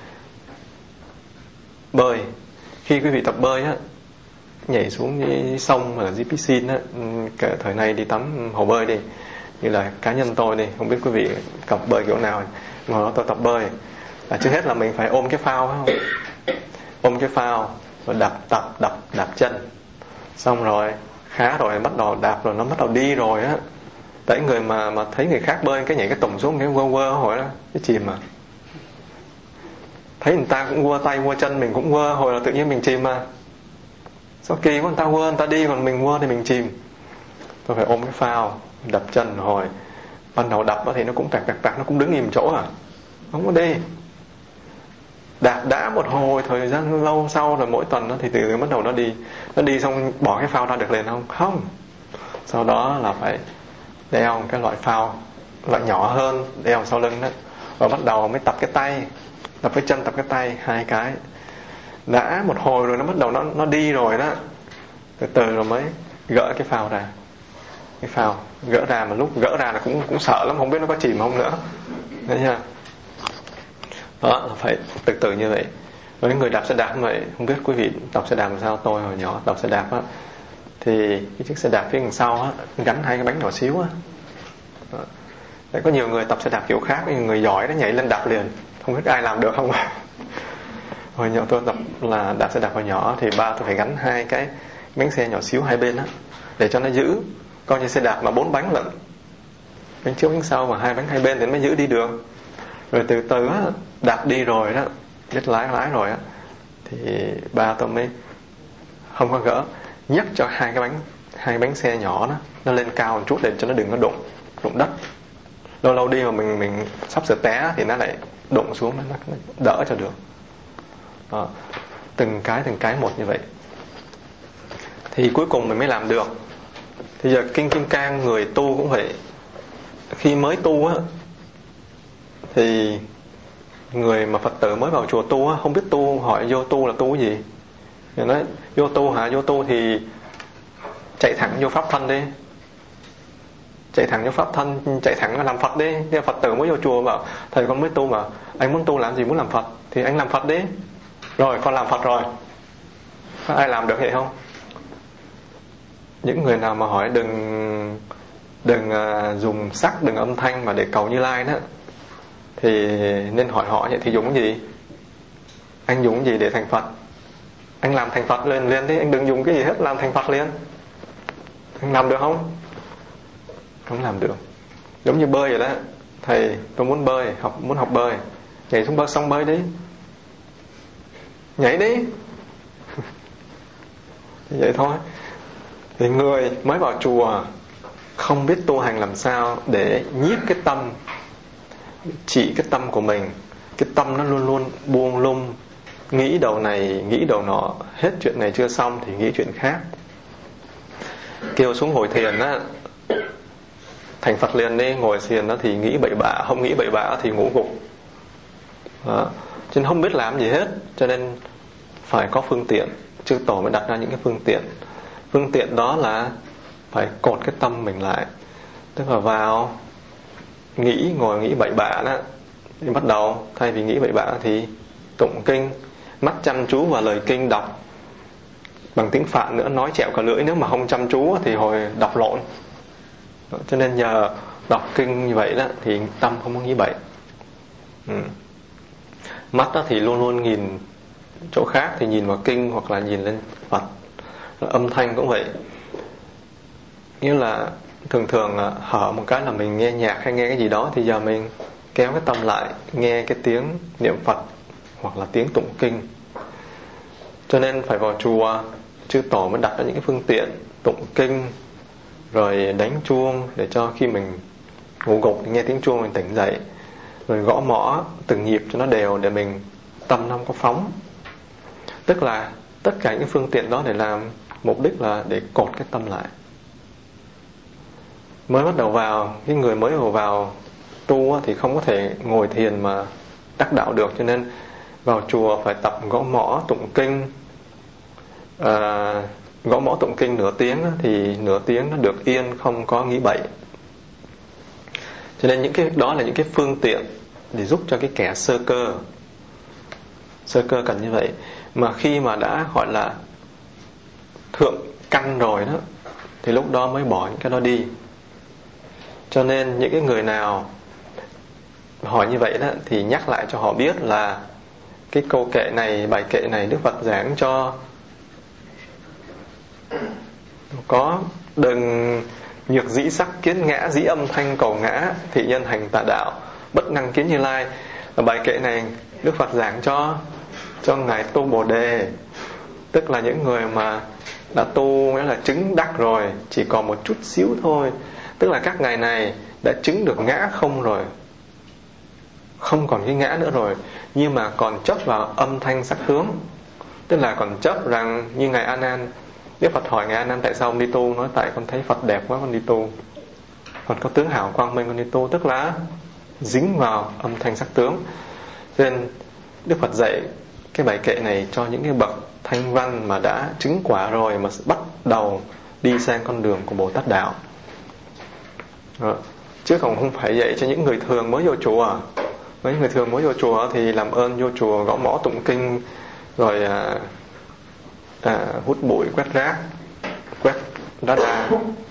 Bơi, khi quý vị tập bơi á, nhảy xuống cái sông ở dưới piscine á, cả thời nay đi tắm hồ bơi đi, như là cá nhân tôi đi, không biết quý vị tập bơi kiểu nào, ngồi đó tôi tập bơi là trước hết là mình phải ôm cái phao, phải không? Ôm cái phao rồi đạp chân, xong rồi khá rồi bắt đầu đạp, rồi nó bắt đầu đi rồi á. Tại người mà thấy người khác bơi cái nhảy cái tùng xuống cái quơ hồi đó cái chìm mà, thấy người ta cũng quơ tay quơ chân mình cũng quơ, hồi là tự nhiên mình chìm mà. Sao kỳ quá, người ta quơ người ta đi còn mình quơ thì mình chìm. Tôi phải ôm cái phao đập chân, hồi ban đầu đập thì nó cũng tạc nó cũng đứng im chỗ không có đi. Đạp đã một hồi thời gian lâu sau rồi, mỗi tuần đó, thì từ từ bắt đầu nó đi xong bỏ cái phao ra được liền không. Sau đó là phải đeo cái loại phao loại nhỏ hơn đeo sau lưng đó, và bắt đầu mới tập cái tay, tập cái chân, tập cái tay, 2 cái. Đã một hồi rồi nó bắt đầu nó đi rồi đó, từ từ rồi mới gỡ cái phao ra. Cái phao gỡ ra, mà lúc gỡ ra là cũng sợ lắm, không biết nó có chìm không nữa. Thấy chưa? Đó là phải từ từ như vậy. Với người đạp xe đạp vậy, không biết quý vị tập xe đạp làm sao. Tôi hồi nhỏ tập xe đạp á, thì cái chiếc xe đạp phía đằng sau á gắn 2 cái bánh nhỏ xíu á. Đấy, có nhiều người tập xe đạp kiểu khác, người giỏi nó nhảy lên đạp liền, không biết ai làm được không. Hồi nhỏ tôi tập là đạp xe đạp hồi nhỏ, thì ba tôi phải gắn 2 cái bánh xe nhỏ xíu 2 bên á, để cho nó giữ, coi như xe đạp mà 4 bánh lận, bánh trước bánh sau mà 2 bánh 2 bên thì mới giữ đi được. Rồi từ từ á, đạp đi rồi đó, biết lái rồi á, thì ba tôi mới không có gỡ, nhắc cho 2 bánh xe nhỏ đó nó lên cao một chút để cho nó đừng có đụng đất. Lâu lâu đi mà mình sắp sửa té thì nó lại đụng xuống, nó đỡ cho được. Đó, từng cái một như vậy thì cuối cùng mình mới làm được. Thì giờ kinh Kim Cang người tu cũng vậy. Khi mới tu á, thì người mà Phật tử mới vào chùa tu á, không biết tu, hỏi vô tu là tu cái gì. Người nói vô tu hả? Vô tu thì chạy thẳng vô pháp thân đi, chạy thẳng vô pháp thân, chạy thẳng làm Phật đi. Nhưng Phật tử mới vô chùa bảo thầy con mới tu mà, anh muốn tu làm gì, muốn làm Phật thì anh làm Phật đi. Rồi con làm Phật rồi. Có ai làm được vậy không? Những người nào mà hỏi đừng dùng sắc, đừng âm thanh mà để cầu Như Lai đó, thì nên hỏi họ vậy thì dùng cái gì? Anh dùng cái gì để thành Phật? Anh làm thành Phật liền đi, anh đừng dùng cái gì hết, làm thành Phật liền. Anh làm được không? Không làm được. Giống như bơi vậy đó. Thầy tôi muốn bơi, muốn học bơi, nhảy xuống bơi sông bơi đi, nhảy đi. Vậy thôi. Thì người mới vào chùa không biết tu hành làm sao để nhiếp cái tâm, trị cái tâm của mình. Cái tâm nó luôn luôn buông lung, nghĩ đầu này nghĩ đầu nọ, hết chuyện này chưa xong thì nghĩ chuyện khác. Kêu xuống ngồi thiền á, thành Phật liền đi, ngồi thiền đó thì nghĩ bậy bạ, không nghĩ bậy bạ thì ngủ gục. Đó. Cho nên không biết làm gì hết, cho nên phải có phương tiện. Chư Tổ mới đặt ra những cái phương tiện. Phương tiện đó là phải cột cái tâm mình lại, tức là vào ngồi nghĩ bậy bạ đó thì bắt đầu thay vì nghĩ bậy bạ thì tụng kinh, mắt chăm chú vào lời kinh đọc bằng tiếng Phạn nữa, nói chẹo cả lưỡi, nếu mà không chăm chú thì hồi đọc lộn. Cho nên nhờ đọc kinh như vậy đó thì tâm không có nghĩ bậy. Mắt đó thì luôn luôn nhìn chỗ khác, thì nhìn vào kinh hoặc là nhìn lên Phật. Âm thanh cũng vậy, như là thường thường hở một cái là mình nghe nhạc hay nghe cái gì đó, thì giờ mình kéo cái tâm lại nghe cái tiếng niệm Phật hoặc là tiếng tụng kinh. Cho nên phải vào chùa, chư Tổ mới đặt ra những cái phương tiện tụng kinh, rồi đánh chuông để cho khi mình ngủ gục thì nghe tiếng chuông mình tỉnh dậy, rồi gõ mõ từng nhịp cho nó đều để mình tâm nó không có phóng. Tức là tất cả những phương tiện đó để làm mục đích là để cột cái tâm lại. Mới bắt đầu vào, cái người mới vào tu thì không có thể ngồi thiền mà đắc đạo được, cho nên vào chùa phải tập gõ mõ tụng kinh. Gõ mõ tụng kinh nửa tiếng thì nửa tiếng nó được yên, không có nghĩ bậy. Cho nên những cái đó là những cái phương tiện để giúp cho cái kẻ sơ cơ cần như vậy. Mà khi mà đã gọi là thượng căn rồi đó thì lúc đó mới bỏ những cái đó đi. Cho nên những cái người nào hỏi như vậy đó thì nhắc lại cho họ biết là cái câu kệ này, bài kệ này Đức Phật giảng cho có đừng nhược dĩ sắc kiến ngã, dĩ âm thanh cầu ngã, thị nhân hành tà đạo, bất năng kiến Như Lai. Bài kệ này Đức Phật giảng cho ngài tu Bồ Đề, tức là những người mà đã tu, nghĩa là chứng đắc rồi, chỉ còn một chút xíu thôi. Tức là các ngài này đã chứng được ngã không rồi, không còn cái ngã nữa rồi, nhưng mà còn chấp vào âm thanh sắc tướng. Tức là còn chấp rằng, như ngài A Nan, Đức Phật hỏi ngài A Nan tại sao ông đi tu, nói tại con thấy Phật đẹp quá con đi tu, Phật có tướng hào quang minh con đi tu. Tức là dính vào âm thanh sắc tướng. Nên Đức Phật dạy cái bài kệ này cho những cái bậc thanh văn mà đã chứng quả rồi, mà bắt đầu đi sang con đường của Bồ Tát đạo. Chứ không phải dạy cho những người thường mới vô chùa. Mấy người thường mới vô chùa thì làm ơn vô chùa gõ mõ tụng kinh, rồi hút bụi, quét rác, quét đá đa.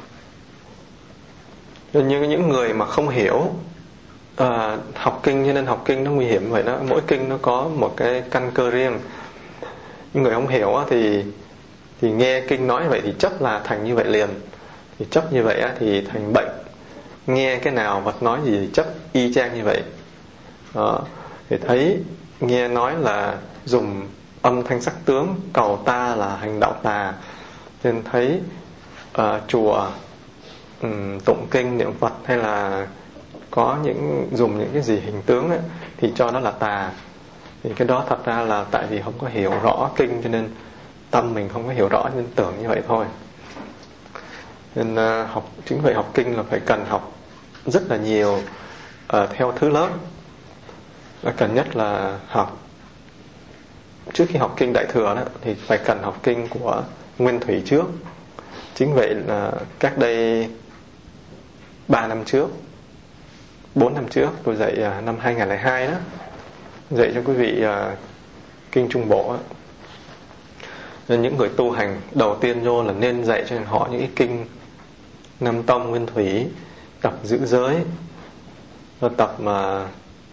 Như những người mà không hiểu học kinh, cho nên học kinh nó nguy hiểm vậy đó. Mỗi kinh nó có một cái căn cơ riêng. Những người không hiểu thì nghe kinh nói vậy thì chấp là thành như vậy liền. Thì chấp như vậy thì thành bệnh. Nghe cái nào Phật nói gì thì chấp y chang như vậy. Thì thấy nghe nói là dùng âm thanh sắc tướng cầu ta là hành đạo tà, nên thấy chùa tụng kinh niệm Phật hay là có dùng những cái gì hình tướng ấy, thì cho nó là tà. Thì cái đó thật ra là tại vì không có hiểu rõ kinh, cho nên tâm mình không có hiểu rõ nên tưởng như vậy thôi. Nên chính vậy học kinh là phải cần học rất là nhiều theo thứ lớp. Cần nhất là học trước khi học kinh Đại Thừa đó, thì phải cần học kinh của Nguyên Thủy trước. Chính vậy là cách đây 3 năm trước, 4 năm trước tôi dạy năm 2002 đó, dạy cho quý vị kinh Trung Bộ đó. Nên những người tu hành đầu tiên vô là nên dạy cho họ những cái kinh Nam Tông Nguyên Thủy, tập giữ giới, rồi tập mà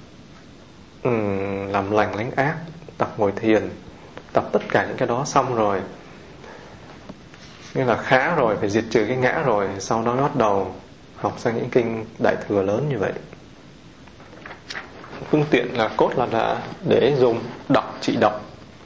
làm lành lánh ác, tập ngồi thiền, tập tất cả những cái đó xong rồi, nghĩa là khá rồi, phải diệt trừ cái ngã rồi, sau đó bắt đầu học sang những kinh Đại Thừa lớn như vậy. Phương tiện là cốt là để dùng đọc trị độc.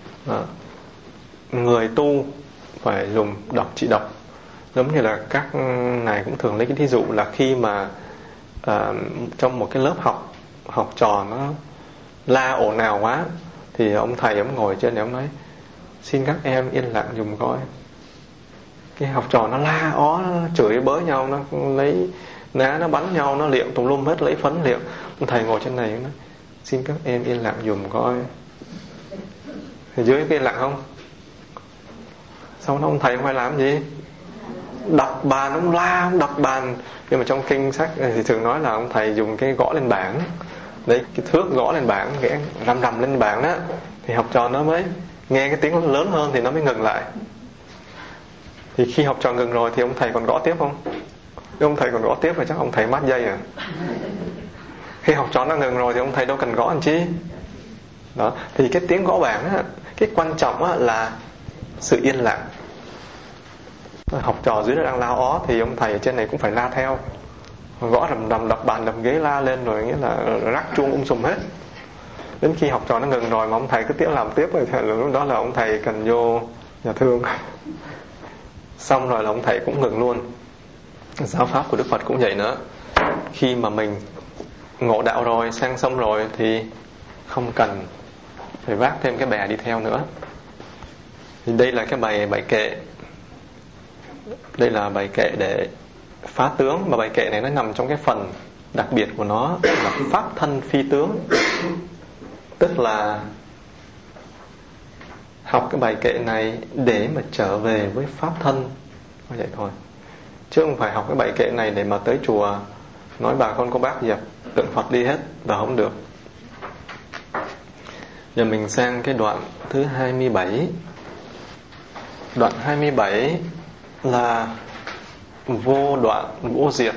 Người tu phải dùng đọc trị độc. Giống như là các này cũng thường lấy cái thí dụ là khi mà trong một cái lớp học trò nó la ồn ào quá, thì ông thầy ông ngồi trên này ông nói xin các em yên lặng dùm coi. Cái học trò nó la ó, nó chửi bới nhau, nó lấy ná nó bắn nhau, nó liệu tùm lum hết, lấy phấn liệu. Ông thầy ngồi trên này nói: xin các em yên lặng dùm coi. Thì dưới cái yên lặng không? Xong đó ông thầy không phải làm gì, đập bàn, ông la, ông đập bàn. Nhưng mà trong kinh sách thì thường nói là ông thầy dùng cái gõ lên bảng đấy, cái thước gõ lên bảng, ghẽ rầm rầm lên bảng đó, thì học trò nó mới nghe cái tiếng lớn hơn thì nó mới ngừng lại. Thì khi học trò ngừng rồi thì ông thầy còn gõ tiếp không? Nếu ông thầy còn gõ tiếp thì chắc ông thầy mát dây à. Khi học trò nó ngừng rồi thì ông thầy đâu cần gõ làm chi. Đó, thì cái tiếng gõ bảng á, cái quan trọng á là sự yên lặng. Học trò dưới nó đang la ó thì ông thầy ở trên này cũng phải la theo, gõ rầm rầm, đập bàn đập ghế la lên, rồi nghĩa là rắc chuông sùm hết. Đến khi học trò nó ngừng rồi mà ông thầy cứ tiếp làm tiếp rồi thì lúc đó là ông thầy cần vô nhà thương. Xong rồi là ông thầy cũng ngừng luôn. Giáo pháp của Đức Phật cũng vậy nữa. Khi mà mình ngộ đạo rồi, sang sông rồi thì không cần phải vác thêm cái bè đi theo nữa. Thì đây là cái bài kệ. Đây là bài kệ để phá tướng. Mà bài kệ này nó nằm trong cái phần đặc biệt của nó là pháp thân phi tướng. Tức là học cái bài kệ này để mà trở về với pháp thân, như vậy thôi. Chứ không phải học cái bài kệ này để mà tới chùa nói bà con cô bác dẹp tượng Phật đi hết, và không được. Giờ mình sang cái đoạn thứ 27. Đoạn 27 là vô đoạn vô diệt.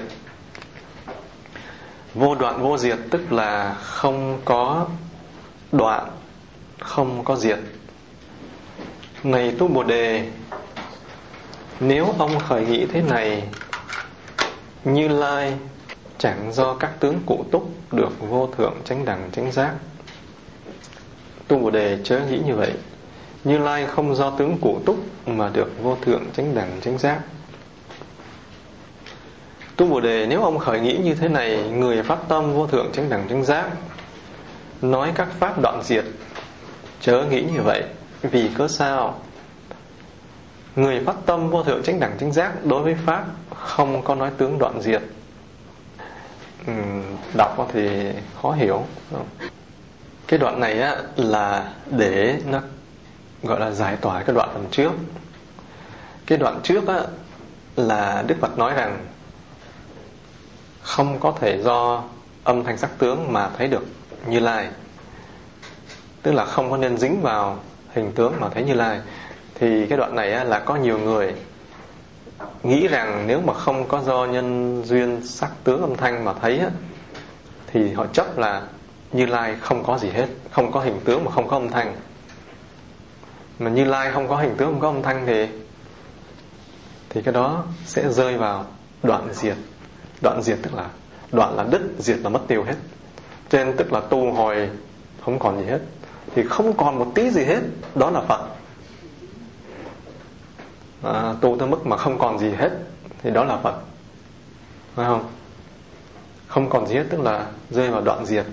Vô đoạn vô diệt tức là không có đoạn, không có diệt. Này tu Bồ Đề, nếu ông khởi nghĩ thế này: Như Lai chẳng do các tướng cụ túc được vô thượng chánh đẳng chánh giác. Tu Bồ Đề chớ nghĩ như vậy. Như Lai không do tướng cụ túc mà được vô thượng chánh đẳng chánh giác. Tu Bồ Đề, nếu ông khởi nghĩ như thế này: người phát tâm vô thượng chánh đẳng chánh giác, nói các pháp đoạn diệt, chớ nghĩ như vậy. Vì cớ sao? Người phát tâm vô thượng chánh đẳng chánh giác đối với pháp không có nói tướng đoạn diệt. Đọc thì khó hiểu. Cái đoạn này á, là để nó gọi là giải tỏa cái đoạn phần trước. Cái đoạn trước á, là Đức Phật nói rằng không có thể do âm thanh sắc tướng mà thấy được Như Lai. Tức là không có nên dính vào hình tướng mà thấy Như Lai. Thì cái đoạn này á, là có nhiều người nghĩ rằng nếu mà không có do nhân duyên sắc tướng âm thanh mà thấy á, thì họ chấp là Như Lai không có gì hết, không có hình tướng mà không có âm thanh. Mà Như Lai không có hình tướng không có âm thanh thì cái đó sẽ rơi vào đoạn diệt. Đoạn diệt tức là đoạn là đứt, diệt là mất tiêu hết. Cho nên tức là tu hồi không còn gì hết, thì không còn một tí gì hết, đó là Phật. Tu tới mức mà không còn gì hết thì đó là Phật, phải không? Không còn gì hết tức là rơi vào đoạn diệt.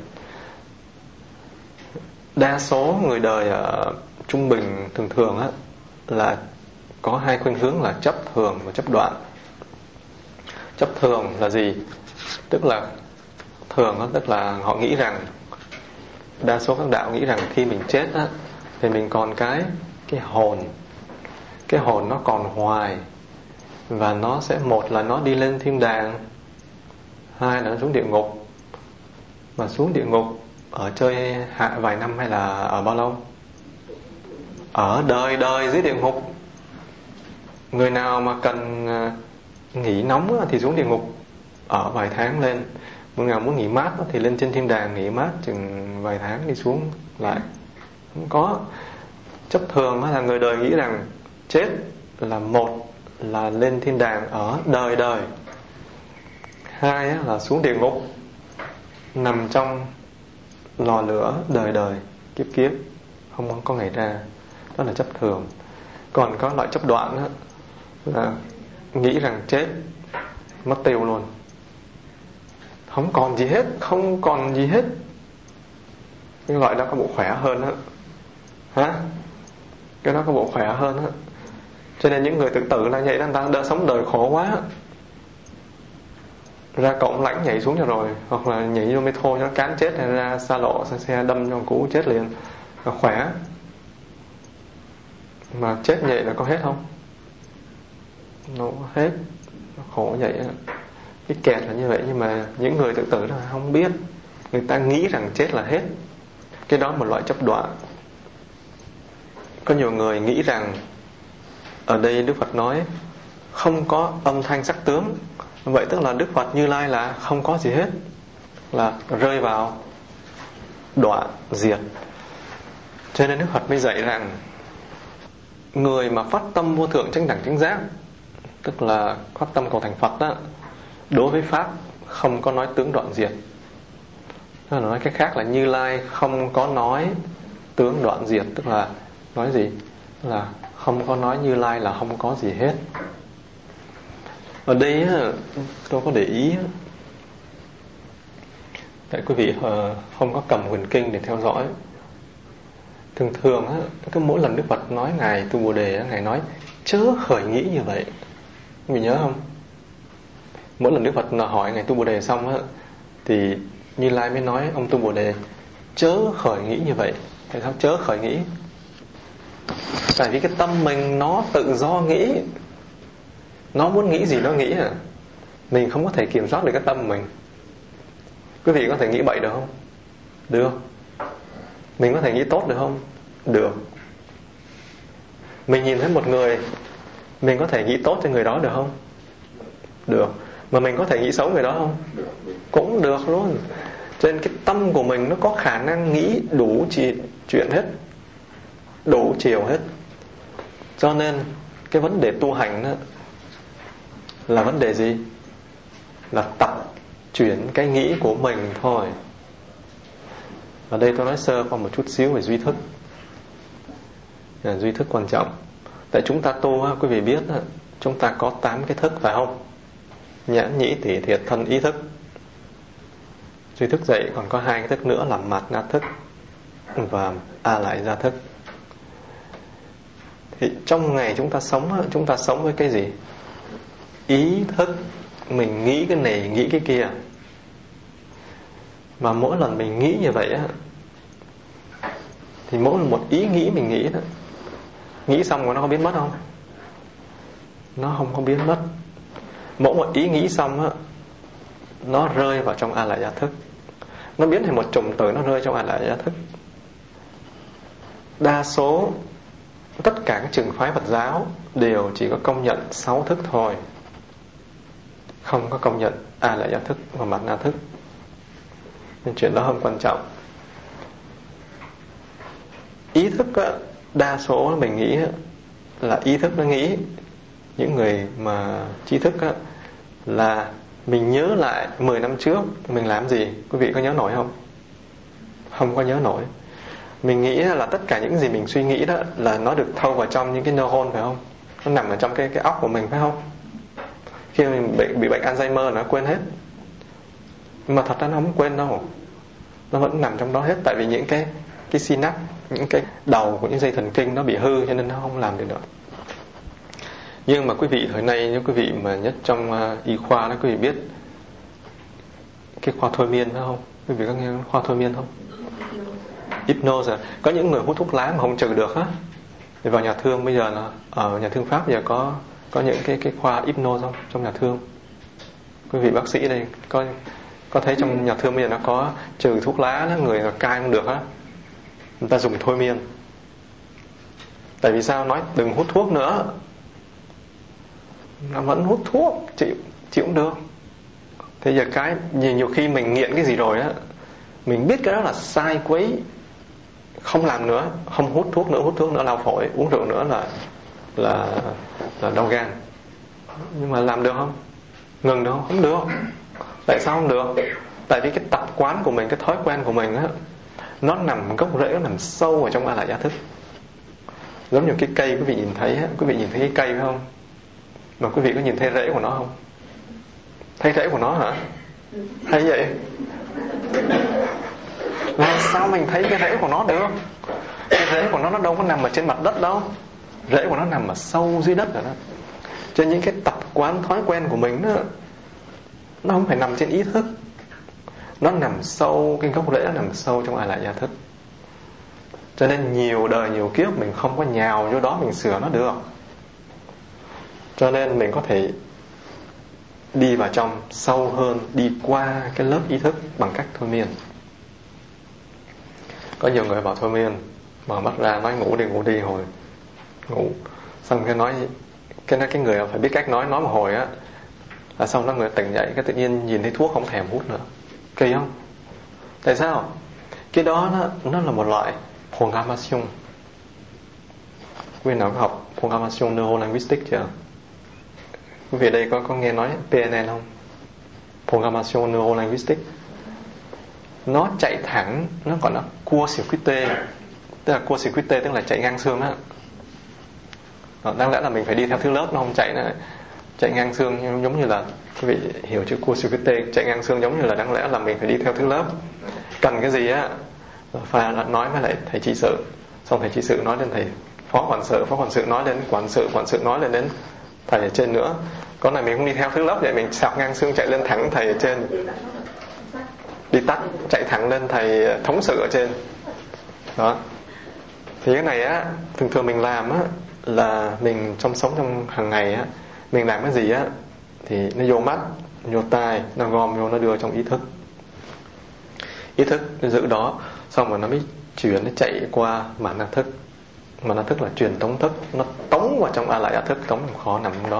Đa số người đời trung bình thường á, là có hai khuynh hướng là chấp thường và chấp đoạn. Chấp thường là gì? Tức là thường á, tức là họ nghĩ rằng, đa số các đạo nghĩ rằng khi mình chết á, thì mình còn cái hồn. Cái hồn nó còn hoài, và nó sẽ, một là nó đi lên thiên đàng, hai là nó xuống địa ngục. Mà xuống địa ngục ở chơi hạ vài năm hay là ở bao lâu? Ở đời đời dưới địa ngục. Người nào mà cần nghỉ nóng thì xuống địa ngục ở vài tháng lên. Người nào muốn nghỉ mát thì lên trên thiên đàng nghỉ mát chừng vài tháng đi xuống lại. Không có. Chấp thường là người đời nghĩ rằng chết là, một là lên thiên đàng ở đời đời, hai là xuống địa ngục nằm trong lò lửa đời đời kiếp kiếp, không có ngày ra. Đó là chấp thường. Còn có loại chấp đoạn đó, là nghĩ rằng chết mất tiêu luôn, không còn gì hết, không còn gì hết. Cái loại đó có bộ khỏe hơn đó. Hả? Cái đó có bộ khỏe hơn đó. Cho nên những người tự tử là vậy, người ta đỡ sống đời khổ quá. ra cổng lãnh nhảy xuống cho rồi, hoặc là nhảy vô metro cho nó cán chết, hay ra xa lộ xe đâm cho cú chết liền là khỏe. Mà chết vậy là có hết không? Nó hết, nó khổ vậy. Cái kẹt là như vậy, nhưng mà những người tự tử là không biết. Người ta nghĩ rằng chết là hết. Cái đó một loại chấp đọa. Có nhiều người nghĩ rằng ở đây Đức Phật nói không có âm thanh sắc tướng, vậy tức là Đức Phật Như Lai là không có gì hết, là rơi vào đọa diệt. Cho nên Đức Phật mới dạy rằng người mà phát tâm vô thượng chánh đẳng chánh giác, tức là phát tâm cầu thành Phật đó, đối với Pháp không có nói tướng đoạn diệt. Nói cách khác là Như Lai không có nói tướng đoạn diệt, tức là nói gì? Là không có nói Như Lai là không có gì hết. Ở đây tôi có để ý, tại quý vị không có cầm quyển kinh để theo dõi. Thường thường cứ mỗi lần Đức Phật nói Ngài Tu Bồ Đề, Ngài nói chớ khởi nghĩ như vậy. Mình nhớ không? Mỗi lần Đức Phật hỏi Ngài Tu Bồ Đề xong thì Như Lai mới nói ông Tu Bồ Đề chớ khởi nghĩ như vậy. Tại sao chớ khởi nghĩ? Tại vì cái tâm mình nó tự do nghĩ, nó muốn nghĩ gì nó nghĩ mình không có thể kiểm soát được cái tâm mình. Quý vị có thể nghĩ bậy được không? Được. Mình có thể nghĩ tốt được không? Được. Mình nhìn thấy một người, mình có thể nghĩ tốt cho người đó được không? Được. Mà mình có thể nghĩ xấu người đó không? Cũng được luôn. Cho nên cái tâm của mình nó có khả năng nghĩ đủ chuyện hết, đủ chiều hết. Cho nên cái vấn đề tu hành đó là vấn đề gì? Là tập chuyển cái nghĩ của mình thôi. Ở đây tôi nói sơ qua một chút xíu về duy thức. Duy thức quan trọng. Tại chúng ta tu, quý vị biết chúng ta có 8 cái thức, phải không? Nhãn nhĩ tỷ thiệt thân ý thức. Duy thức dậy còn có 2 cái thức nữa là mạt na thức và a lại gia thức. Thì trong ngày chúng ta sống với cái gì? Ý thức. Mình nghĩ cái này, nghĩ cái kia. Mà mỗi lần mình nghĩ như vậy thì mỗi một ý nghĩ mình nghĩ đó, nghĩ xong rồi nó có biến mất không? Nó không có biến mất. Mỗi một ý nghĩ xong nó rơi vào trong a lại gia thức. Nó biến thành một chùm từ, nó rơi trong a lại gia thức. Đa số tất cả các trường phái Phật giáo đều chỉ có công nhận 6 thức thôi, không có công nhận a lại gia thức và mạt na thức. Nên chuyện đó không quan trọng. Ý thức đa số mình nghĩ là ý thức nó nghĩ. Những người mà trí thức là mình nhớ lại 10 năm trước mình làm gì, quý vị có nhớ nổi không? Không có nhớ nổi. Mình nghĩ là tất cả những gì mình suy nghĩ đó là nó được thâu vào trong những cái neuron, phải không? Nó nằm ở trong cái óc của mình, phải không? Khi mình bị bệnh Alzheimer nó quên hết. Nhưng mà thật ra nó không quên đâu, nó vẫn nằm trong đó hết. Tại vì những cái synapse, những cái đầu của những dây thần kinh nó bị hư, cho nên nó không làm được nữa. Nhưng mà quý vị thời nay, nếu quý vị mà nhất trong y khoa đó, quý vị biết cái khoa thôi miên phải không? Quý vị có nghe khoa thôi miên không? Hypnose. Có những người hút thuốc lá mà không trừ được á, thì vào nhà thương bây giờ là ở nhà thương Pháp bây giờ có những cái khoa hypnose không trong nhà thương? Quý vị bác sĩ đây có thấy trong nhà thương bây giờ nó có trừ thuốc lá đó, người cai không được á, người ta dùng thôi miên. Tại vì sao? Nói đừng hút thuốc nữa, nó vẫn hút thuốc, chịu không được. Thế giờ cái nhiều khi mình nghiện cái gì rồi á, mình biết cái đó là sai quấy, không làm nữa, không hút thuốc nữa lao phổi, uống rượu nữa là đau gan. Nhưng mà làm được không? Ngừng được không? Không được. Tại sao không được? Tại vì cái tập quán của mình, cái thói quen của mình á, nó nằm gốc rễ, nó nằm sâu ở trong a lại gia thức. Giống như cái cây quý vị nhìn thấy á, quý vị nhìn thấy cái cây phải không? Mà quý vị có nhìn thấy rễ của nó không? Thấy rễ của nó hả? Thấy vậy? Làm sao mình thấy cái rễ của nó được? Cái rễ của nó đâu có nằm ở trên mặt đất đâu. Rễ của nó nằm ở sâu dưới đất rồi đó. Cho nên những cái tập quán, thói quen của mình đó, Nó không phải nằm trên ý thức, nó nằm sâu, cái gốc rễ nó nằm sâu trong a lại gia thức. Cho nên nhiều đời nhiều kiếp mình không có nhào vô đó mình sửa nó được. Cho nên mình có thể đi vào trong sâu hơn, đi qua cái lớp ý thức bằng cách thôi miên. Có nhiều người bảo thôi miên, mở mắt ra nói ngủ đi hồi ngủ, xong cái nói cái người phải biết cách nói một hồi á, là xong đó người tỉnh dậy cái tự nhiên nhìn thấy thuốc không thèm hút nữa. Kỳ không? Tại sao? Cái đó nó là một loại programmation. Quý vị nào có học programmation neurolinguistic chưa? Quý vị đây có nghe nói PNL không? Programmation neurolinguistic. Nó chạy thẳng, nó gọi là court-circuité. Tức là court-circuité tức là chạy ngang xương á. Đáng lẽ là mình phải đi theo thứ lớp, nó không chạy nữa. Chạy ngang xương giống như là, quý vị hiểu chữ court-circuité, chạy ngang xương giống như là đáng lẽ là mình phải đi theo thứ lớp. Cần cái gì á, phải nói với lại thầy trị sự, xong thầy trị sự nói lên thầy phó quản sự nói lên quản sự nói lên đến thầy ở trên nữa. Có này mình không đi theo thứ lớp vậy, mình sạc ngang xương chạy lên thẳng thầy ở trên, đi tắt chạy thẳng lên thầy thống sự ở trên đó. Thì cái này á, thường mình làm á, là mình sống trong hàng ngày á, mình làm cái gì á thì nó vô mắt, vô tai, nó gom vô, nó đưa trong ý thức. Ý thức nó giữ đó, xong rồi nó mới chuyển, nó chạy qua màn na thức. Màn na thức là truyền tống thức, nó tống vào trong a lại gia thức, tống làm khó nằm trong đó.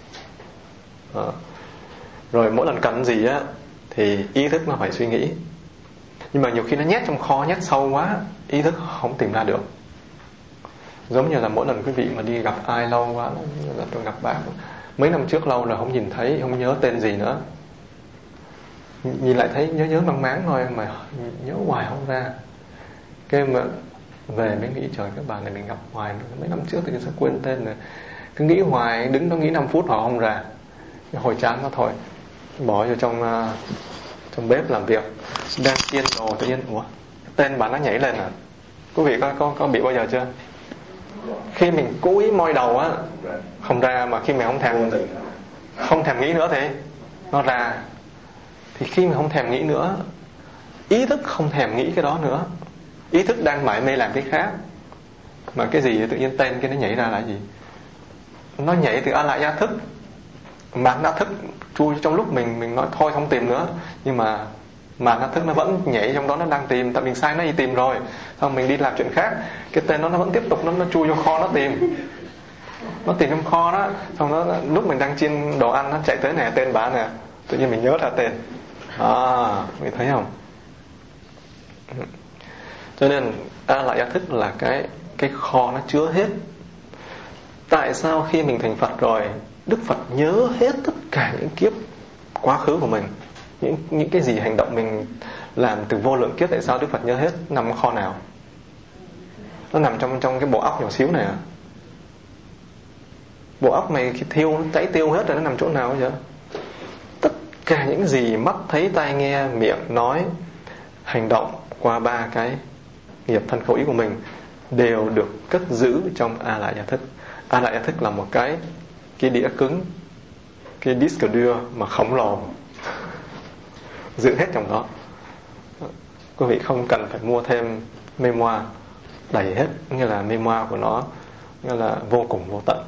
Rồi mỗi lần cần gì á thì ý thức nó phải suy nghĩ, nhưng mà nhiều khi nó nhét trong kho, nhét sâu quá, ý thức không tìm ra được. Giống như là mỗi lần quý vị mà đi gặp ai lâu quá, như là tôi gặp bác mấy năm trước lâu rồi không nhìn thấy, không nhớ tên gì nữa, nhìn lại thấy nhớ mang máng thôi, mà nhớ hoài không ra. Cái mà về mới nghĩ trời, các bà này mình gặp hoài mấy năm trước thì sao quên tên rồi. Cứ nghĩ hoài, đứng đó nghĩ 5 phút họ không ra, hồi chán nó thôi, bỏ vô trong bếp làm việc, đang chiên đồ tự nhiên ủa tên bà nó nhảy lên à. Quý vị có bị bao giờ chưa? Khi mình cố ý moi đầu á không ra, mà khi mình không thèm nghĩ nữa thì nó ra. Thì khi mình không thèm nghĩ nữa, ý thức không thèm nghĩ cái đó nữa, ý thức đang mải mê làm cái khác, mà cái gì tự nhiên tên cái nó nhảy ra là gì? Nó nhảy từ a lại gia thức, màn na thức chui trong lúc mình nói thôi không tìm nữa, nhưng mà màn na thức nó vẫn nhảy trong đó, nó đang tìm, tại mình sai nó đi tìm rồi, xong mình đi làm chuyện khác, cái tên nó vẫn tiếp tục nó chui vô kho, nó tìm trong kho đó, xong nó lúc mình đang chiên đồ ăn nó chạy tới nè, tên bà nè, tự nhiên mình nhớ ra tên. Mình thấy không? Cho nên a lại gia thức là cái kho nó chứa hết. Tại sao khi mình thành Phật rồi, Đức Phật nhớ hết tất cả những kiếp quá khứ của mình, những cái gì hành động mình làm từ vô lượng kiếp, tại sao Đức Phật nhớ hết? Nằm kho nào? Nó nằm trong cái bộ óc nhỏ xíu này à? Bộ óc này khi thiêu, nó cháy tiêu hết rồi, nó nằm chỗ nào bây giờ? Tất cả những gì mắt thấy, tai nghe, miệng nói, hành động qua 3 cái nghiệp thân khẩu ý của mình đều được cất giữ trong a lại gia thức. A lại gia thức là một cái đĩa cứng, cái disk đưa mà khổng lồ, giữ hết trong đó. Quý vị không cần phải mua thêm memoir, đầy hết, nghĩa là memoir của nó nghĩa là vô cùng vô tận.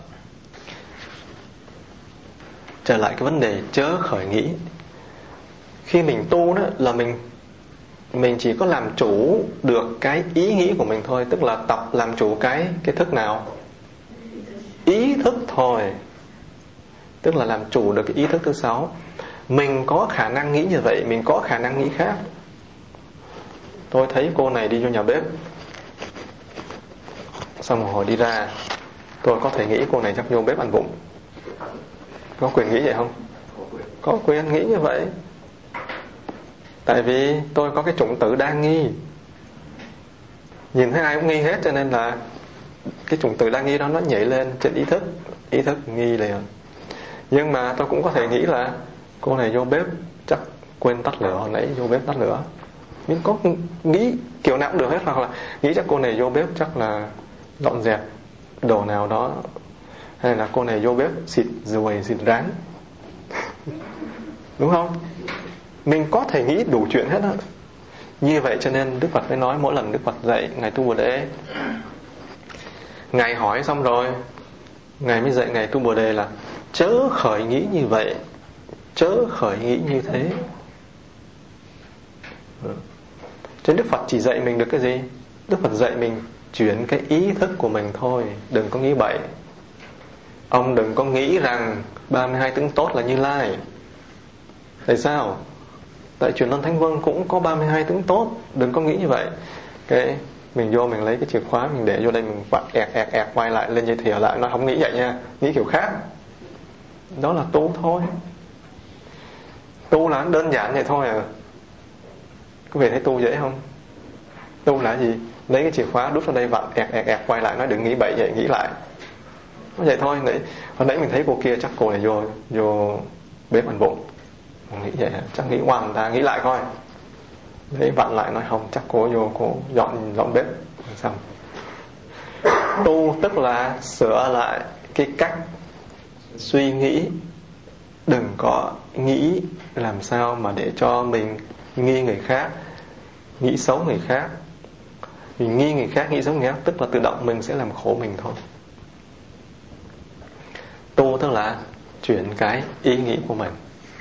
Trở lại cái vấn đề chớ khởi nghĩ. Khi mình tu đó là mình chỉ có làm chủ được cái ý nghĩ của mình thôi, tức là tập làm chủ cái thức nào? Ý thức thôi. Tức là làm chủ được cái ý thức thứ 6. Mình có khả năng nghĩ như vậy, mình có khả năng nghĩ khác. Tôi thấy cô này đi vô nhà bếp, xong một hồi đi ra, tôi có thể nghĩ cô này chắc vô bếp ăn vụng. Có quyền nghĩ vậy không? Có quyền nghĩ như vậy. Tại vì tôi có cái chủng tử đang nghi. Nhìn thấy ai cũng nghi hết, cho nên là cái chủng tử đang nghi đó nó nhảy lên trên ý thức. Ý thức nghi liền. Nhưng mà tôi cũng có thể nghĩ là cô này vô bếp chắc quên tắt lửa, hồi nãy vô bếp tắt lửa. Nhưng có nghĩ kiểu nào cũng được hết. Hoặc là nghĩ chắc cô này vô bếp chắc là dọn dẹp đồ nào đó, hay là cô này vô bếp xịt ruồi, xịt rán. đúng không? Mình có thể nghĩ đủ chuyện hết á. Như vậy cho nên Đức Phật mới nói, mỗi lần Đức Phật dạy Ngài Tu Bồ Đề, Ngài hỏi xong rồi, Ngài mới dạy Ngài Tu Bồ Đề là chớ khởi nghĩ như vậy, chớ khởi nghĩ như thế. Cho nên Đức Phật chỉ dạy mình được cái gì? Đức Phật dạy mình chuyển cái ý thức của mình thôi, đừng có nghĩ bậy. Ông đừng có nghĩ rằng 32 tướng tốt là Như Lai. Tại sao? Tại Chuyển Luân Thánh Vương cũng có 32 tướng tốt. Đừng có nghĩ như vậy. Cái mình vô mình lấy cái chìa khóa, mình để vô đây, mình ẹt quay lại lên dây thìa lại, nó không nghĩ vậy nha, nghĩ kiểu khác. Đó là tu thôi. Tu là đơn giản vậy thôi à. Quý vị thấy tu dễ không? Tu là gì? Lấy cái chìa khóa đút vào đây, vặn ẹt quay lại, nói đừng nghĩ bậy vậy, nghĩ lại. Nó vậy thôi. Hồi nãy mình thấy cô kia chắc cô này vô bếp ăn vụng, nghĩ vậy chắc nghĩ ngoan người ta, nghĩ lại coi. Đấy, vặn lại nói không, chắc cô vô cô dọn bếp xong. Tu tức là sửa lại cái cách suy nghĩ. Đừng có nghĩ làm sao mà để cho mình nghi người khác, nghĩ xấu người khác. Mình nghi người khác, nghĩ xấu người khác, tức là tự động mình sẽ làm khổ mình thôi. Tu tức là chuyển cái ý nghĩ của mình.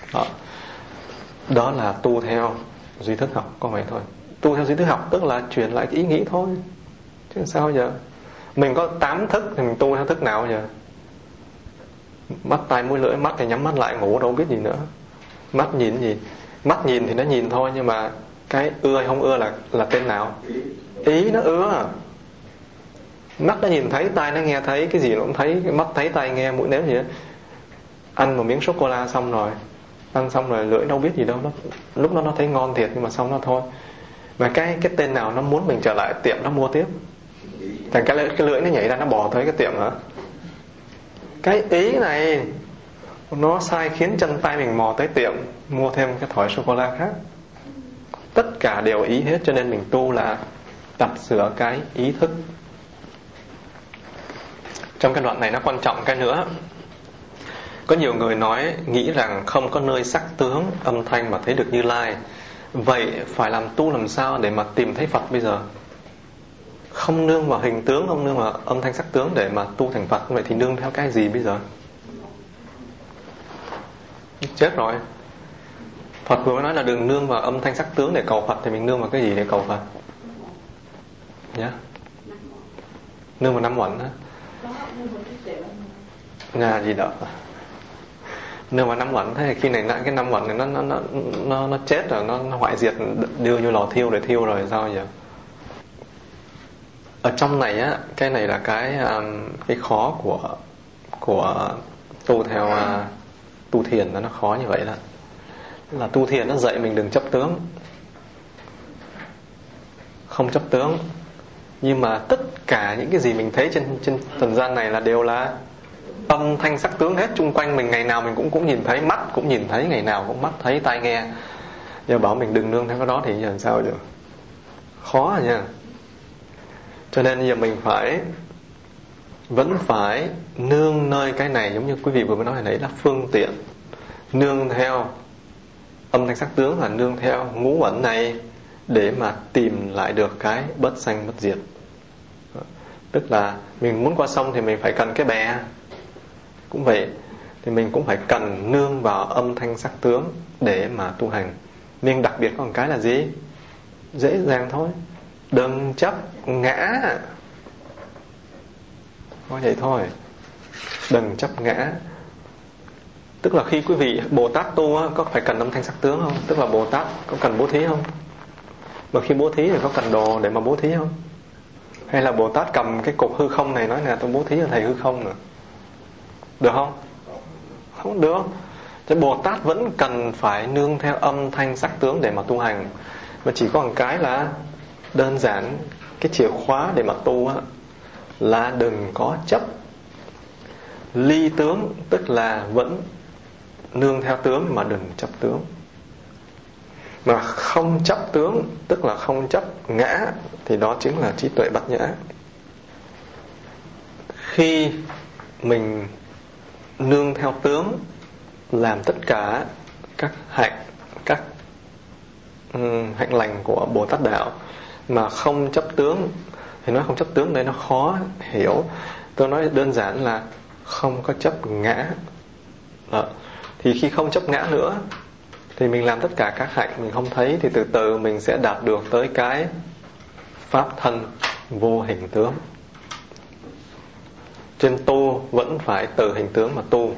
Đó là tu theo duy thức học, có vậy thôi. Tu theo duy thức học tức là chuyển lại cái ý nghĩ thôi. Chứ sao giờ? Mình có 8 thức thì mình tu theo thức nào giờ? Mắt, tai, mũi, lưỡi. Mắt thì nhắm mắt lại ngủ đâu biết gì nữa. Mắt nhìn gì? Mắt nhìn thì nó nhìn thôi, nhưng mà cái ưa hay không ưa là tên nào? Ý nó ưa. Mắt nó nhìn thấy, tai nó nghe thấy, cái gì nó cũng thấy. Mắt thấy, tai nghe, mũi nếm gì đó. Ăn một miếng sô-cô-la xong rồi, ăn xong rồi lưỡi đâu biết gì đâu, lúc đó nó thấy ngon thiệt, nhưng mà xong nó thôi. Mà cái tên nào nó muốn mình trở lại tiệm nó mua tiếp, thành cái lưỡi nó nhảy ra, nó bò tới cái tiệm nữa. Cái ý này nó sai khiến chân tay mình mò tới tiệm mua thêm cái thỏi sô-cô-la khác. Tất cả đều ý hết. Cho nên mình tu là đặt sửa cái ý thức. Trong cái đoạn này nó quan trọng cái nữa. Có nhiều người nghĩ rằng không có nơi sắc tướng âm thanh mà thấy được Như Lai. Vậy phải làm tu làm sao để mà tìm thấy Phật bây giờ? Không nương vào hình tướng, không nương vào âm thanh sắc tướng để mà tu thành Phật. Vậy thì nương theo cái gì bây giờ? Chết rồi. Phật vừa mới nói là đừng nương vào âm thanh sắc tướng để cầu Phật, thì mình nương vào cái gì để cầu Phật? Yeah. Nương vào 5 uẩn á. Nhà gì đó. Nương vào 5 uẩn, thế khi này cái 5 uẩn này nó chết rồi, nó hoại diệt, đưa vô lò thiêu để thiêu rồi sao giờ? Ở trong này á, cái này là cái khó của tu theo tu thiền, nó khó như vậy đó. Là tu thiền nó dạy mình đừng chấp tướng, không chấp tướng. Nhưng mà tất cả những cái gì mình thấy trên trần gian này là đều là âm thanh sắc tướng hết. Chung quanh mình ngày nào mình cũng nhìn thấy, mắt cũng nhìn thấy, ngày nào cũng mắt thấy, tai nghe. Giờ bảo mình đừng nương theo cái đó thì giờ sao giờ? Khó à nha. Cho nên giờ mình vẫn phải nương nơi cái này, giống như quý vị vừa mới nói hồi nãy, là phương tiện. Nương theo âm thanh sắc tướng là nương theo ngũ uẩn này để mà tìm lại được cái bất sanh bất diệt. Tức là mình muốn qua sông thì mình phải cần cái bè, cũng vậy, thì mình cũng phải cần nương vào âm thanh sắc tướng để mà tu hành. Nhưng đặc biệt có một cái là gì? Dễ dàng thôi. Đừng chấp ngã. Có vậy thôi. Đừng chấp ngã. Tức là khi quý vị Bồ Tát tu á, có phải cần âm thanh sắc tướng không? Tức là Bồ Tát có cần bố thí không? Mà khi bố thí thì có cần đồ để mà bố thí không? Hay là Bồ Tát cầm cái cục hư không này nói nè, tôi bố thí cho thầy hư không nữa, được không? Không được. Thế Bồ Tát vẫn cần phải nương theo âm thanh sắc tướng để mà tu hành. Mà chỉ có một cái là đơn giản, cái chìa khóa để mà tu á, là đừng có chấp. Ly tướng tức là vẫn nương theo tướng mà đừng chấp tướng. Mà không chấp tướng tức là không chấp ngã, thì đó chính là trí tuệ bát nhã. Khi mình nương theo tướng làm tất cả các hạnh lành của Bồ Tát đạo mà không chấp tướng. Thì nói không chấp tướng đây nó khó hiểu. Tôi nói đơn giản là không có chấp ngã. Đó. Thì khi không chấp ngã nữa thì mình làm tất cả các hạnh mình không thấy, thì từ từ mình sẽ đạt được tới cái pháp thân vô hình tướng. Trên tu vẫn phải từ hình tướng mà tu.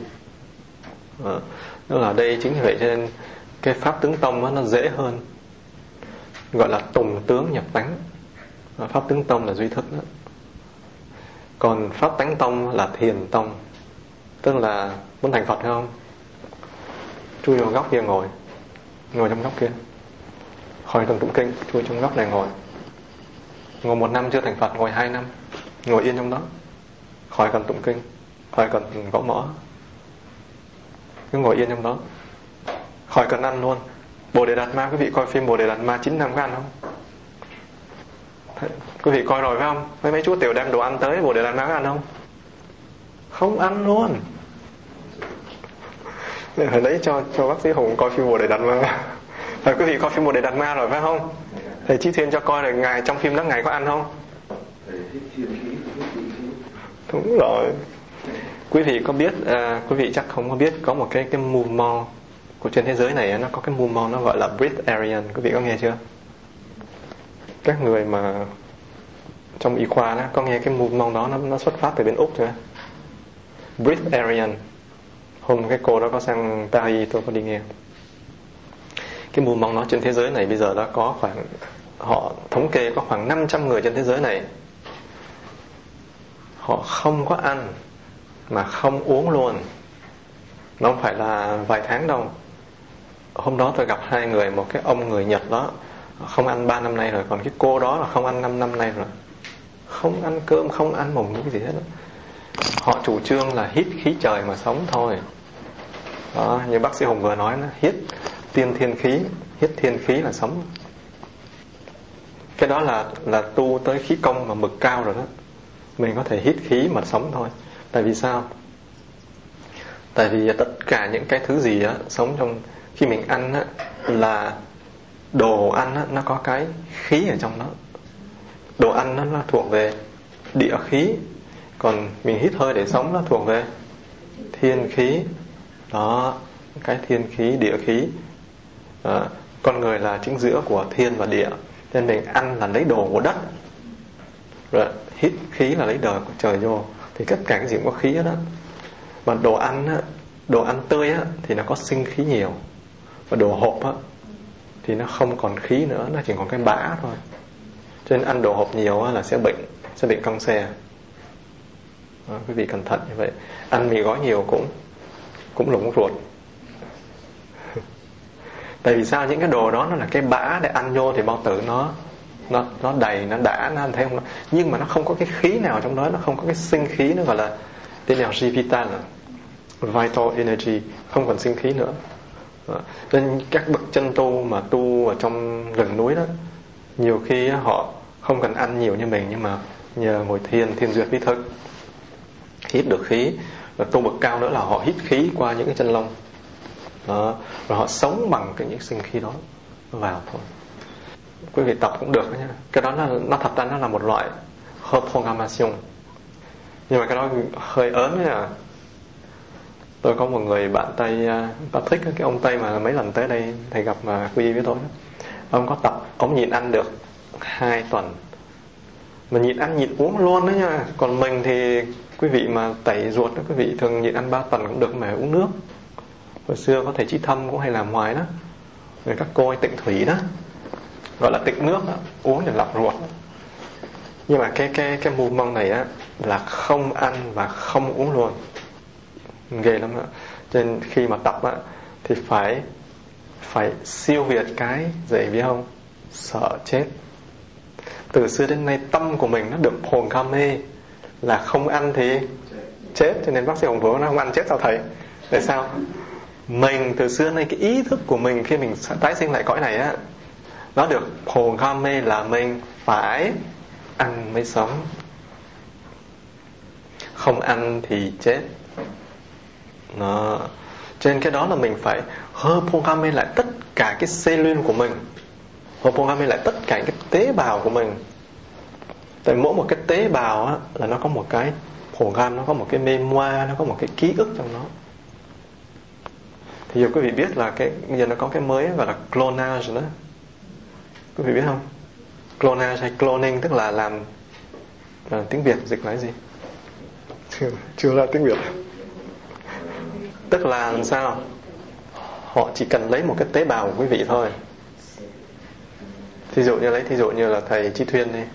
Đó là đây chính vì vậy cho nên cái pháp tướng tông đó, nó dễ hơn, gọi là tùng tướng nhập tánh. Pháp tướng tông là duy thức đó. Còn pháp tánh tông là thiền tông. Tức là muốn thành Phật hay không, chui vào góc kia ngồi trong góc kia, khỏi cần tụng kinh, chui trong góc này ngồi 1 năm chưa thành Phật, ngồi 2 năm, ngồi yên trong đó, khỏi cần tụng kinh, khỏi cần gõ mõ, cứ ngồi yên trong đó, khỏi cần ăn luôn. Bồ Đề Đạt Ma, quý vị coi phim Bồ Đề Đạt Ma 9 năm có ăn không? Quý vị coi rồi phải không? Mấy chú tiểu đem đồ ăn tới, Bồ Đề Đạt Ma có ăn không? Không ăn luôn. Phải lấy cho bác sĩ Hùng coi phim Bồ Đề Đạt Ma. Rồi quý vị coi phim Bồ Đề Đạt Ma rồi phải không? Thầy Chí Thiên cho coi rồi, ngài trong phim đó ngài có ăn không? Đúng rồi. Quý vị có biết, quý vị chắc không có biết, có một cái movement của trên thế giới này, nó có cái movement nó gọi là Breatharian. Quý vị có nghe chưa? Các người mà trong y khoa đó có nghe cái movement đó, nó xuất phát từ bên Úc chưa? Breatharian. Hôm cái cô đó có sang Paris, tôi có đi nghe. Cái movement đó trên thế giới này bây giờ đã có khoảng, họ thống kê có khoảng 500 người trên thế giới này, họ không có ăn mà không uống luôn. Nó không phải là vài tháng đâu. Hôm đó tôi gặp 2 người, một cái ông người Nhật đó không ăn 3 năm nay rồi, còn cái cô đó là không ăn 5 năm nay rồi, không ăn cơm, không ăn mồm cái gì hết đó. Họ chủ trương là hít khí trời mà sống thôi. Đó, như bác sĩ Hùng vừa nói, nó hít tiên thiên khí, hít thiên khí là sống. Cái đó là tu tới khí công mà mực cao rồi đó. Mình có thể hít khí mà sống thôi. Tại vì sao? Tại vì tất cả những cái thứ gì á, sống trong khi mình ăn á, là đồ ăn á, nó có cái khí ở trong đó. Đồ ăn nó thuộc về địa khí, còn mình hít hơi để sống nó thuộc về thiên khí. Đó, cái thiên khí, địa khí. Đó, con người là chính giữa của thiên và địa, nên mình ăn là lấy đồ của đất, rồi hít khí là lấy đời của trời vô. Thì tất cả cái gì cũng có khí đó. Mà đồ ăn á, đồ ăn tươi á, thì nó có sinh khí nhiều. Và đồ hộp á, thì nó không còn khí nữa, nó chỉ còn cái bã thôi. Cho nên ăn đồ hộp nhiều á, là sẽ bệnh cancer. Đó, quý vị cẩn thận như vậy. Ăn mì gói nhiều cũng lủng ruột. Tại vì sao? Những cái đồ đó nó là cái bã để ăn vô thì bao tử nó đầy, nó đã, nó ăn thấy không? Nhưng mà nó không có cái khí nào trong đó, nó không có cái sinh khí, nó gọi là energy vital, vital energy, không còn sinh khí nữa. Nên các bậc chân tu mà tu ở trong rừng núi đó, nhiều khi họ không cần ăn nhiều như mình, nhưng mà nhờ ngồi thiên duyệt bí thức, hít được khí. Và tu bậc cao nữa là họ hít khí qua những cái chân lông đó, rồi họ sống bằng những sinh khí đó vào thôi. Quý vị tập cũng được đó nha. Cái đó nó thật ra nó là một loại reprogrammation, nhưng mà cái đó hơi ớn đấy à. Tôi có một người bạn Tây, Patrick, cái ông Tây mà mấy lần tới đây thầy gặp mà quy y với tôi. Ông có tập, ông nhịn ăn được 2 tuần, mà nhịn ăn nhịn uống luôn đó nha. Còn mình thì quý vị mà tẩy ruột đó, quý vị thường nhịn ăn 3 tuần cũng được, mà uống nước. Hồi xưa có thầy Chí Thâm cũng hay làm ngoài đó, rồi các cô ấy tịnh thủy đó, gọi là tịnh nước đó, uống để lọc ruột đó. Nhưng mà cái movement này á, là không ăn và không uống luôn, ghê lắm đó. Cho nên khi mà tập á, thì phải siêu việt cái gì biết không? Sợ chết. Từ xưa đến nay tâm của mình nó được programme là không ăn thì chết. Cho nên bác sĩ Hồng Vũ nó không ăn chết sao thầy? Tại sao? Mình từ xưa đến nay cái ý thức của mình khi mình tái sinh lại cõi này á, nó được programme là mình phải ăn mới sống, không ăn thì chết. Nó Cho nên cái đó là mình phải reprogrammer lại tất cả cái cellule của mình, reprogrammer lại tất cả cái tế bào của mình. Tại mỗi một cái tế bào á, là nó có một cái program, nó có một cái memoire, nó có một cái ký ức trong nó. Thì giờ quý vị biết là bây giờ nó có cái mới gọi là clonage đó. Quý vị biết không? Clonage hay cloning tức là làm tiếng Việt dịch là cái gì? Chưa ra tiếng Việt. Tức là làm sao? Họ chỉ cần lấy một cái tế bào của quý vị thôi. Thí dụ như là thầy Chí Thuyên đi.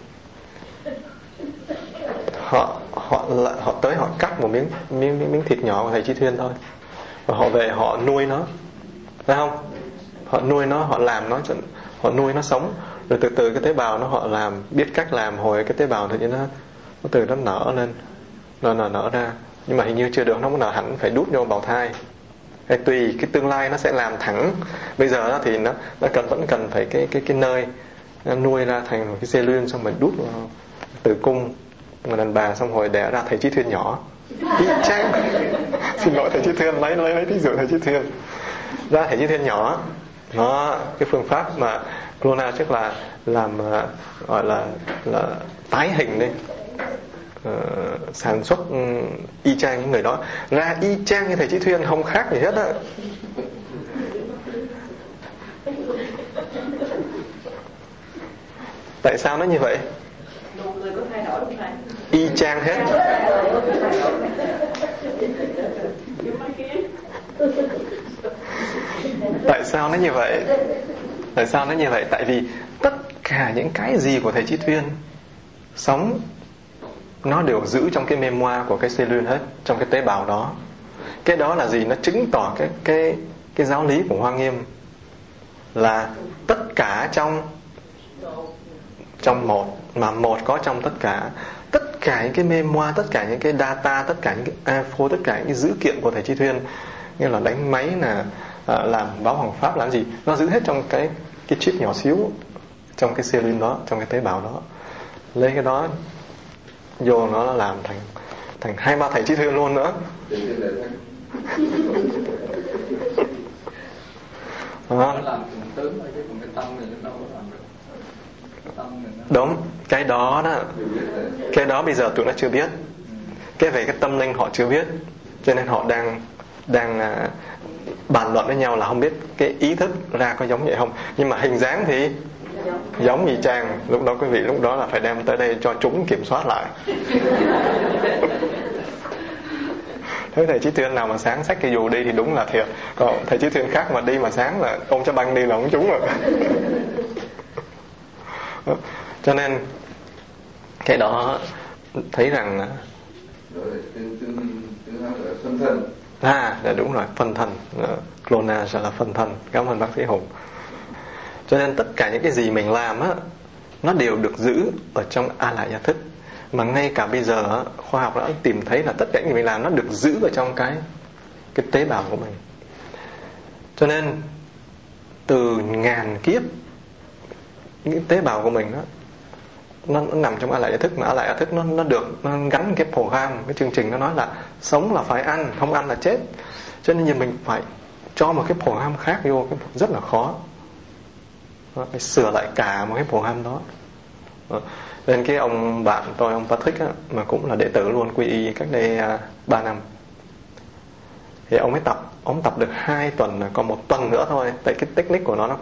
Họ tới họ cắt một miếng thịt nhỏ của thầy Chí Thuyên thôi, và họ về họ nuôi nó, phải không? Họ nuôi nó, họ làm nó, họ nuôi nó sống, rồi từ từ cái tế bào nó họ làm, biết cách làm, hồi cái tế bào thì nó từ nó nở lên, nó nở ra. Nhưng mà hình như chưa được, nó muốn nở hẳn, phải đút vô bào thai. Hay tùy cái tương lai nó sẽ làm thẳng. Bây giờ đó thì nó vẫn cần phải cái nơi nó nuôi ra thành một cái cellule, xong mình đút vào tử cung mà đàn bà, xong rồi đẻ ra thầy Chí Thuyên nhỏ. Ý chang. Xin lỗi thầy Chí Thuyên, lấy ví dụ thầy Chí Thuyên ra thầy Chí Thuyên nhỏ. Nó cái phương pháp mà clonage tức là làm gọi là tái hình đi, sản xuất y chang những người đó ra y chang như thầy Chí Thuyên, không khác gì hết á. Tại sao nó như vậy? Y chang hết. Tại sao nó như vậy? Tại sao nó như vậy? Tại vì tất cả những cái gì của thầy Chí Thuyên sống, nó đều giữ trong cái memoire của cái cellule hết, trong cái tế bào đó. Cái đó là gì? Nó chứng tỏ cái giáo lý của Hoa Nghiêm là tất cả trong một, mà một có trong tất cả những cái memoire, tất cả những cái data, tất cả những cái info, tất cả những cái dữ kiện của thầy Chí Thuyên, như là đánh máy, là làm báo hoàng pháp, làm gì, nó giữ hết trong cái chip nhỏ xíu, trong cái cellule đó, trong cái tế bào đó. Lấy cái đó vô nó làm thành 2-3 thầy Chí Thuyên luôn nữa. Đúng, cái đó bây giờ tụi nó chưa biết. Cái về cái tâm linh họ chưa biết, cho nên họ đang bàn luận với nhau là không biết cái ý thức ra có giống vậy không. Nhưng mà hình dáng thì giống y chang. Lúc đó quý vị, lúc đó là phải đem tới đây cho chúng kiểm soát lại. Thế thầy Chí Thuyên nào mà sáng xách cái dù đi thì đúng là thiệt. Còn thầy Chí Thuyên khác mà đi mà sáng là ôm cho băng đi là không trúng rồi. Cho nên cái đó thấy rằng đúng rồi, phân thân. Clonage là phân thân. Cảm ơn bác sĩ Hùng. Cho nên tất cả những cái gì mình làm á, nó đều được giữ ở trong A Lại Gia Thức. Mà ngay cả bây giờ khoa học đã tìm thấy là tất cả những gì mình làm nó được giữ ở trong cái tế bào của mình. Cho nên từ ngàn kiếp những tế bào của mình đó, nó nằm trong A Lại Gia Thức. Mà A Lại Gia Thức nó gắn cái program, cái chương trình nó nói là sống là phải ăn, không ăn là chết. Cho nên mình phải cho một cái program khác vô, rất là khó. Phải sửa lại cả một cái program đó. Nên cái ông bạn tôi, ông Patrick á, mà cũng là đệ tử luôn, quy y cách đây 3 năm, thì ông tập được 2 tuần, còn 1 tuần nữa thôi. Tại cái technique của nó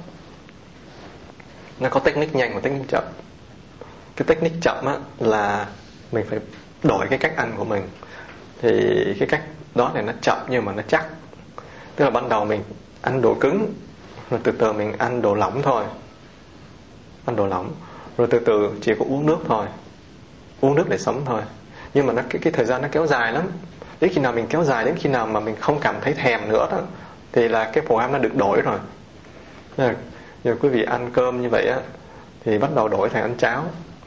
có technique nhanh và technique chậm. Cái technique chậm á, là mình phải đổi cái cách ăn của mình. Thì cái cách đó này nó chậm nhưng mà nó chắc. Tức là ban đầu mình ăn đồ cứng, rồi từ từ mình ăn đồ lỏng thôi. Ăn đồ lỏng, rồi từ từ chỉ có uống nước thôi. Uống nước để sống thôi. Nhưng mà cái thời gian nó kéo dài lắm. Đến khi nào mình kéo dài, đến khi nào mà mình không cảm thấy thèm nữa đó, thì là cái program nó được đổi rồi. Giờ quý vị ăn cơm như vậy á, thì bắt đầu đổi thành ăn cháo.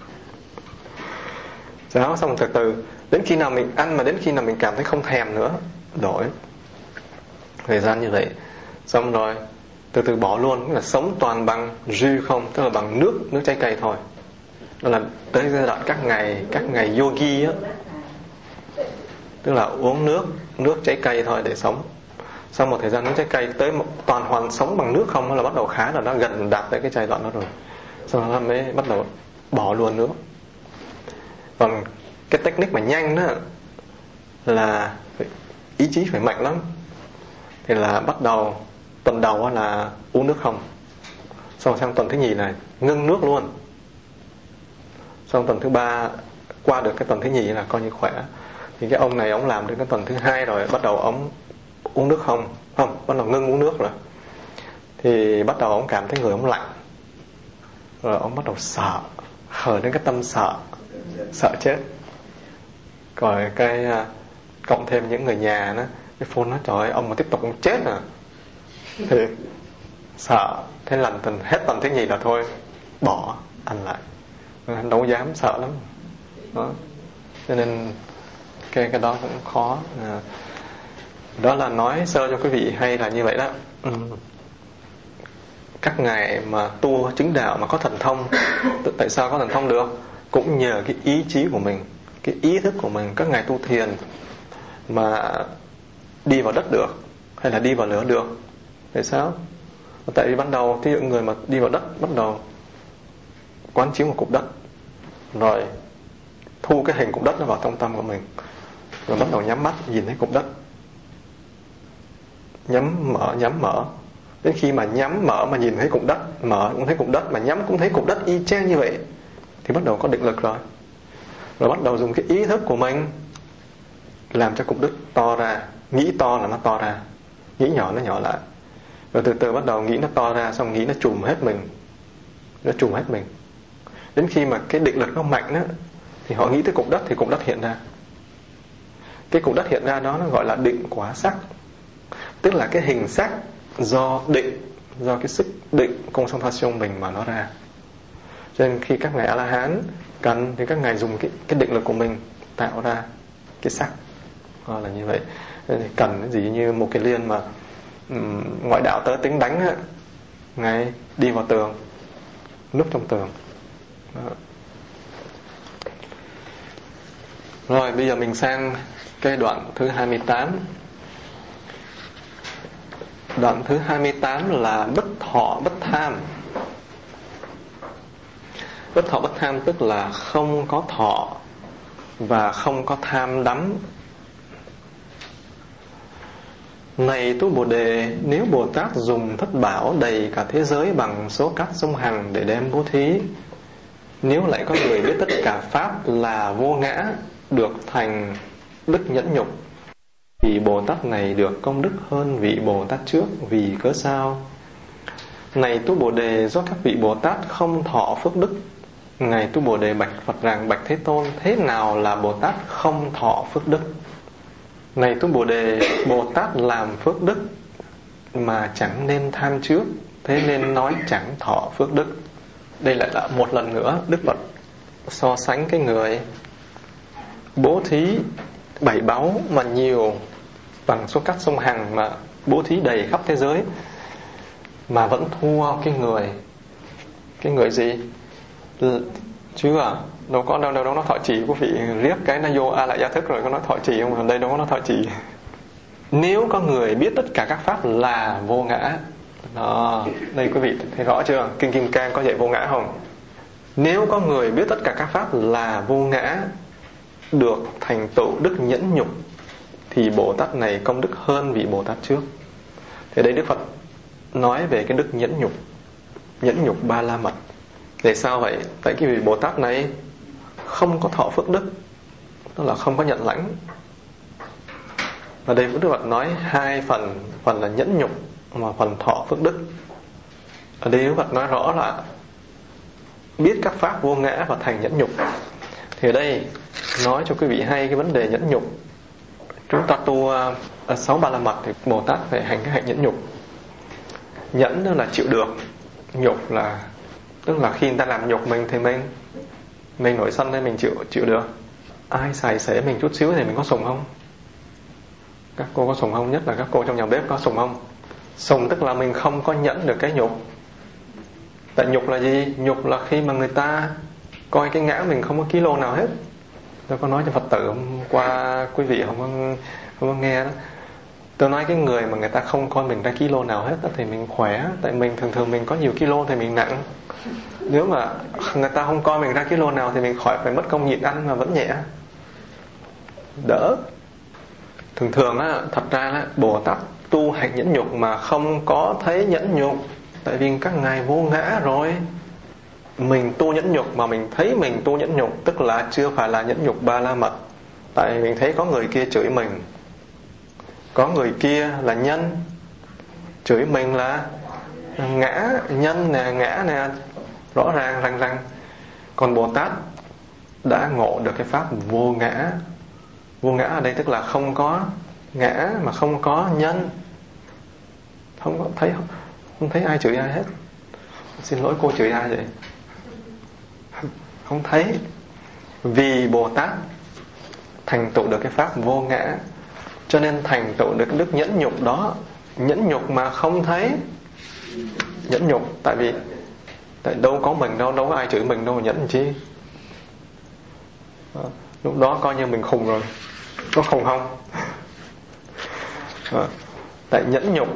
Cháo xong từ từ đến khi nào mình ăn, mà đến khi nào mình cảm thấy không thèm nữa, đổi. Thời gian như vậy. Xong rồi từ từ bỏ luôn, là sống toàn bằng jus không, tức là bằng nước trái cây thôi. Đó là tới giai đoạn các ngày yogi á, tức là uống nước trái cây thôi để sống. Sau một thời gian nướng trái cây tới toàn hoàn sống bằng nước không là bắt đầu khá, là nó gần đạt tới cái giai đoạn đó rồi. Sau đó mới bắt đầu bỏ luôn nước. Còn cái technique mà nhanh đó là ý chí phải mạnh lắm. Thì là bắt đầu tuần đầu là uống nước không, xong sang tuần thứ nhì này ngưng nước luôn, xong tuần thứ ba qua được cái tuần thứ nhì là coi như khỏe. Thì cái ông này ông làm đến cái tuần thứ hai rồi, bắt đầu ông uống nước không, bắt đầu ngưng uống nước rồi. Thì bắt đầu ông cảm thấy người ông lạnh, rồi ông bắt đầu sợ, khởi đến cái tâm sợ chết. Rồi cái cộng thêm những người nhà đó, cái phone nói trời ơi, ông mà tiếp tục ông chết à. Thì sợ, thế lần hết tuần thứ nhì là thôi bỏ ăn lại, đâu dám, sợ lắm đó. Cho nên cái đó cũng khó. Đó là nói sơ cho quý vị hay là như vậy đó. Các ngài mà tu chứng đạo mà có thần thông, tại sao có thần thông được? Cũng nhờ cái ý chí của mình, cái ý thức của mình. Các ngài tu thiền mà đi vào đất được, hay là đi vào lửa được. Tại sao? Tại vì ban đầu thí dụ người mà đi vào đất, bắt đầu quán chiếu một cục đất, rồi thu cái hình cục đất nó vào trong tâm của mình, rồi bắt đầu nhắm mắt nhìn thấy cục đất, nhắm mở. Đến khi mà nhắm mở mà nhìn thấy cục đất, mở cũng thấy cục đất, mà nhắm cũng thấy cục đất y chang như vậy, thì bắt đầu có định lực rồi. Rồi bắt đầu dùng cái ý thức của mình làm cho cục đất to ra. Nghĩ to là nó to ra, nghĩ nhỏ nó nhỏ lại. Rồi từ từ bắt đầu nghĩ nó to ra, xong nghĩ nó trùm hết mình. Đến khi mà cái định lực nó mạnh đó, thì họ nghĩ tới cục đất thì cục đất hiện ra. Cái cục đất hiện ra đó nó gọi là định quả sắc. Tức là cái hình sắc do định, do cái sức định concentration mình mà nó ra. Cho nên khi các ngài A-la-hán cần thì các ngài dùng cái định lực của mình tạo ra cái sắc. Là như vậy. Nên thì cần cái gì như một cái liên mà ngoại đạo tớ tính đánh á, ngài đi vào tường, núp trong tường đó. Rồi bây giờ mình sang cái đoạn thứ 28. Đoạn thứ 28 là bất thọ bất tham. Bất thọ bất tham tức là không có thọ và không có tham đắm. Này tu Bồ Đề, nếu Bồ Tát dùng thất bảo đầy cả thế giới bằng số cát sông Hằng để đem bố thí, nếu lại có người biết tất cả pháp là vô ngã, được thành đức nhẫn nhục, thì Bồ Tát này được công đức hơn vị Bồ Tát trước. Vì cớ sao? Này tu Bồ Đề, do các vị Bồ Tát không thọ phước đức. Ngài tu Bồ Đề bạch Phật rằng: bạch Thế Tôn, thế nào là Bồ Tát không thọ phước đức? Này tu Bồ Đề, Bồ Tát làm phước đức mà chẳng nên tham trước, thế nên nói chẳng thọ phước đức. Đây lại là một lần nữa Đức Phật so sánh cái người bố thí 7 báu mà nhiều bằng số cát sông Hằng, mà bố thí đầy khắp thế giới, mà vẫn thua cái người gì? Chưa, đâu có đâu nó thọ trì. Quý vị riết cái nó vô A Lại Gia Thức rồi có nói thọ trì không? Ở đây đâu có nói thọ trì. Nếu có người biết tất cả các pháp là vô ngã đó, đây quý vị thấy rõ chưa? Kinh Kim Cang có dạy vô ngã không? Nếu có người biết tất cả các pháp là vô ngã, được thành tựu đức nhẫn nhục, thì Bồ Tát này công đức hơn vị Bồ Tát trước. Thì đây Đức Phật nói về cái đức nhẫn nhục ba la mật. Tại sao vậy? Tại cái vị Bồ Tát này không có thọ phước đức, tức là không có nhận lãnh. Và đây Đức Phật nói hai phần, phần là nhẫn nhục mà phần thọ phước đức. Ở đây Đức Phật nói rõ là biết các pháp vô ngã và thành nhẫn nhục. Thì ở đây nói cho quý vị hay cái vấn đề nhẫn nhục. Chúng ta tu 6 ba la mật thì Bồ Tát phải hành cái hạnh nhẫn nhục. Nhẫn đó là chịu được, nhục là tức là khi người ta làm nhục mình thì mình nổi sân nên mình chịu được. Ai xài xể mình chút xíu thì mình có sùng không? Các cô có sùng không? Nhất là các cô trong nhà bếp có sùng không? Sùng tức là mình không có nhẫn được cái nhục. Tại nhục là gì? Nhục là khi mà người ta coi cái ngã mình không có kilo nào hết. Tôi có nói cho Phật tử hôm qua, quý vị không có nghe đó. Tôi nói cái người mà người ta không coi mình ra kilo nào hết thì mình khỏe. Tại mình thường mình có nhiều kilo thì mình nặng. Nếu mà người ta không coi mình ra kilo nào thì mình khỏi phải mất công nhịn ăn mà vẫn nhẹ, đỡ. Thường á, thật ra á, Bồ Tát tu hành nhẫn nhục mà không có thấy nhẫn nhục. Tại vì các ngài vô ngã rồi. Mình tu nhẫn nhục mà mình thấy mình tu nhẫn nhục, tức là chưa phải là nhẫn nhục ba la mật. Tại mình thấy có người kia chửi mình, có người kia là nhân, chửi mình là ngã, nhân nè, ngã nè, rõ ràng rành rành. Còn Bồ Tát đã ngộ được cái pháp vô ngã. Vô ngã ở đây tức là không có ngã mà không có nhân. Không thấy ai chửi ai hết. Xin lỗi cô, chửi ai vậy? Không thấy. Vì Bồ Tát thành tựu được cái pháp vô ngã, cho nên thành tựu được đức nhẫn nhục đó. Nhẫn nhục mà không thấy. Nhẫn nhục tại đâu có mình đâu có ai chửi mình đâu mà nhẫn làm chi. Lúc đó coi như mình khùng rồi. Có khùng không? Tại nhẫn nhục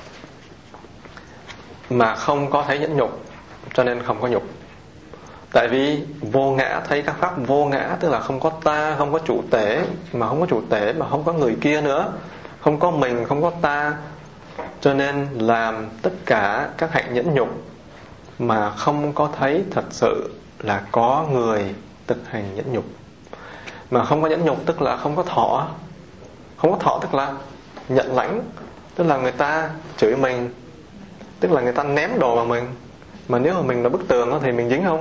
mà không có thấy nhẫn nhục, cho nên không có nhục. Tại vì vô ngã, thấy các pháp vô ngã, tức là không có ta, không có chủ thể, mà không có chủ thể mà không có người kia nữa, không có mình, không có ta, cho nên làm tất cả các hạnh nhẫn nhục mà không có thấy thật sự là có người thực hành nhẫn nhục. Mà không có nhẫn nhục tức là không có thọ. Không có thọ tức là nhận lãnh, tức là người ta chửi mình, tức là người ta ném đồ vào mình. Mà nếu mà mình là bức tường thì mình dính không?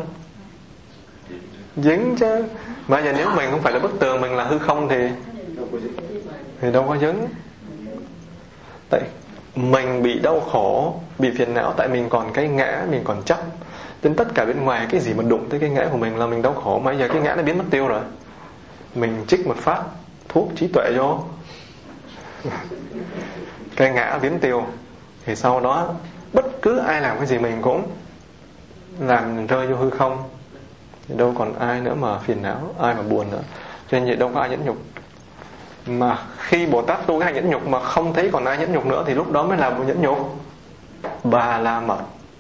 Dính chứ. Bây giờ nếu mình không phải là bức tường, mình là hư không thì đâu có dính. Tại mình bị đau khổ, bị phiền não, tại mình còn cái ngã, mình còn chấp. Đến tất cả bên ngoài cái gì mà đụng tới cái ngã của mình là mình đau khổ. Mà bây giờ cái ngã nó biến mất tiêu rồi, mình trích một phát thuốc trí tuệ vô, cái ngã biến tiêu, thì sau đó bất cứ ai làm cái gì mình cũng làm rơi vô hư không, thì đâu còn ai nữa mà phiền não, ai mà buồn nữa. Cho nên vậy đâu có ai nhẫn nhục. Mà khi Bồ Tát tu cái hành nhẫn nhục mà không thấy còn ai nhẫn nhục nữa, thì lúc đó mới là một nhẫn nhục ba la mật.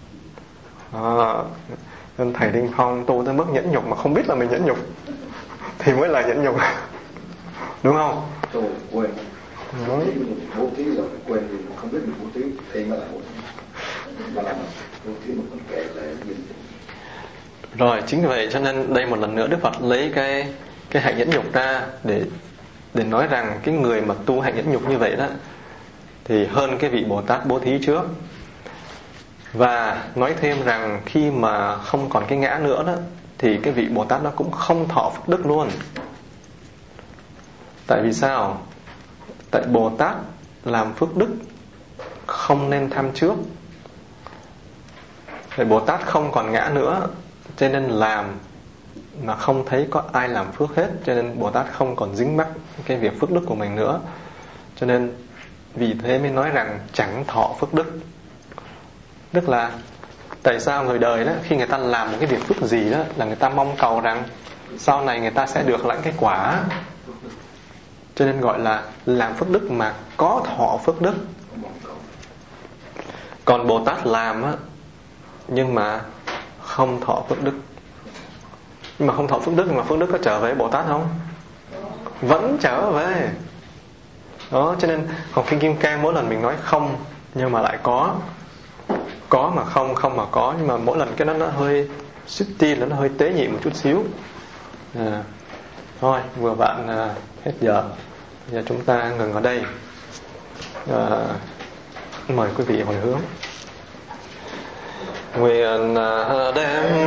Nên thầy Đinh Phong tu tới mức nhẫn nhục mà không biết là mình nhẫn nhục thì mới là nhẫn nhục. Đúng không? Quên. Bố thí rồi quên thì không biết mình bố thí thì mới là ba la mật. Bố thí mà còn kể lại mình. Rồi, chính vì vậy cho nên đây một lần nữa Đức Phật lấy cái hạnh nhẫn nhục ra để nói rằng cái người mà tu hạnh nhẫn nhục như vậy đó thì hơn cái vị Bồ Tát bố thí trước. Và nói thêm rằng khi mà không còn cái ngã nữa đó, thì cái vị Bồ Tát đó cũng không thọ phước đức luôn. Tại vì sao? Tại Bồ Tát làm phước đức không nên tham trước. Tại Bồ Tát không còn ngã nữa, cho nên làm mà không thấy có ai làm phước hết, cho nên Bồ Tát không còn dính mắc cái việc phước đức của mình nữa. Cho nên vì thế mới nói rằng chẳng thọ phước đức. Tức là tại sao người đời đó, khi người ta làm một cái việc phước gì đó, là người ta mong cầu rằng sau này người ta sẽ được lãnh cái quả. Cho nên gọi là làm phước đức mà có thọ phước đức. Còn Bồ Tát làm á, nhưng mà không thọ phước đức. Nhưng mà không thọ phước đức, nhưng mà phước đức có trở về Bồ Tát không? Vẫn trở về. Đó, cho nên học Kinh Kim Cang mỗi lần mình nói không nhưng mà lại có mà không, không mà có, nhưng mà mỗi lần cái đó nó hơi subtle, nó hơi tế nhị một chút xíu. Thôi, vừa bạn hết giờ. Giờ chúng ta ngừng ở đây. Mời quý vị hồi hướng. Nguyện đem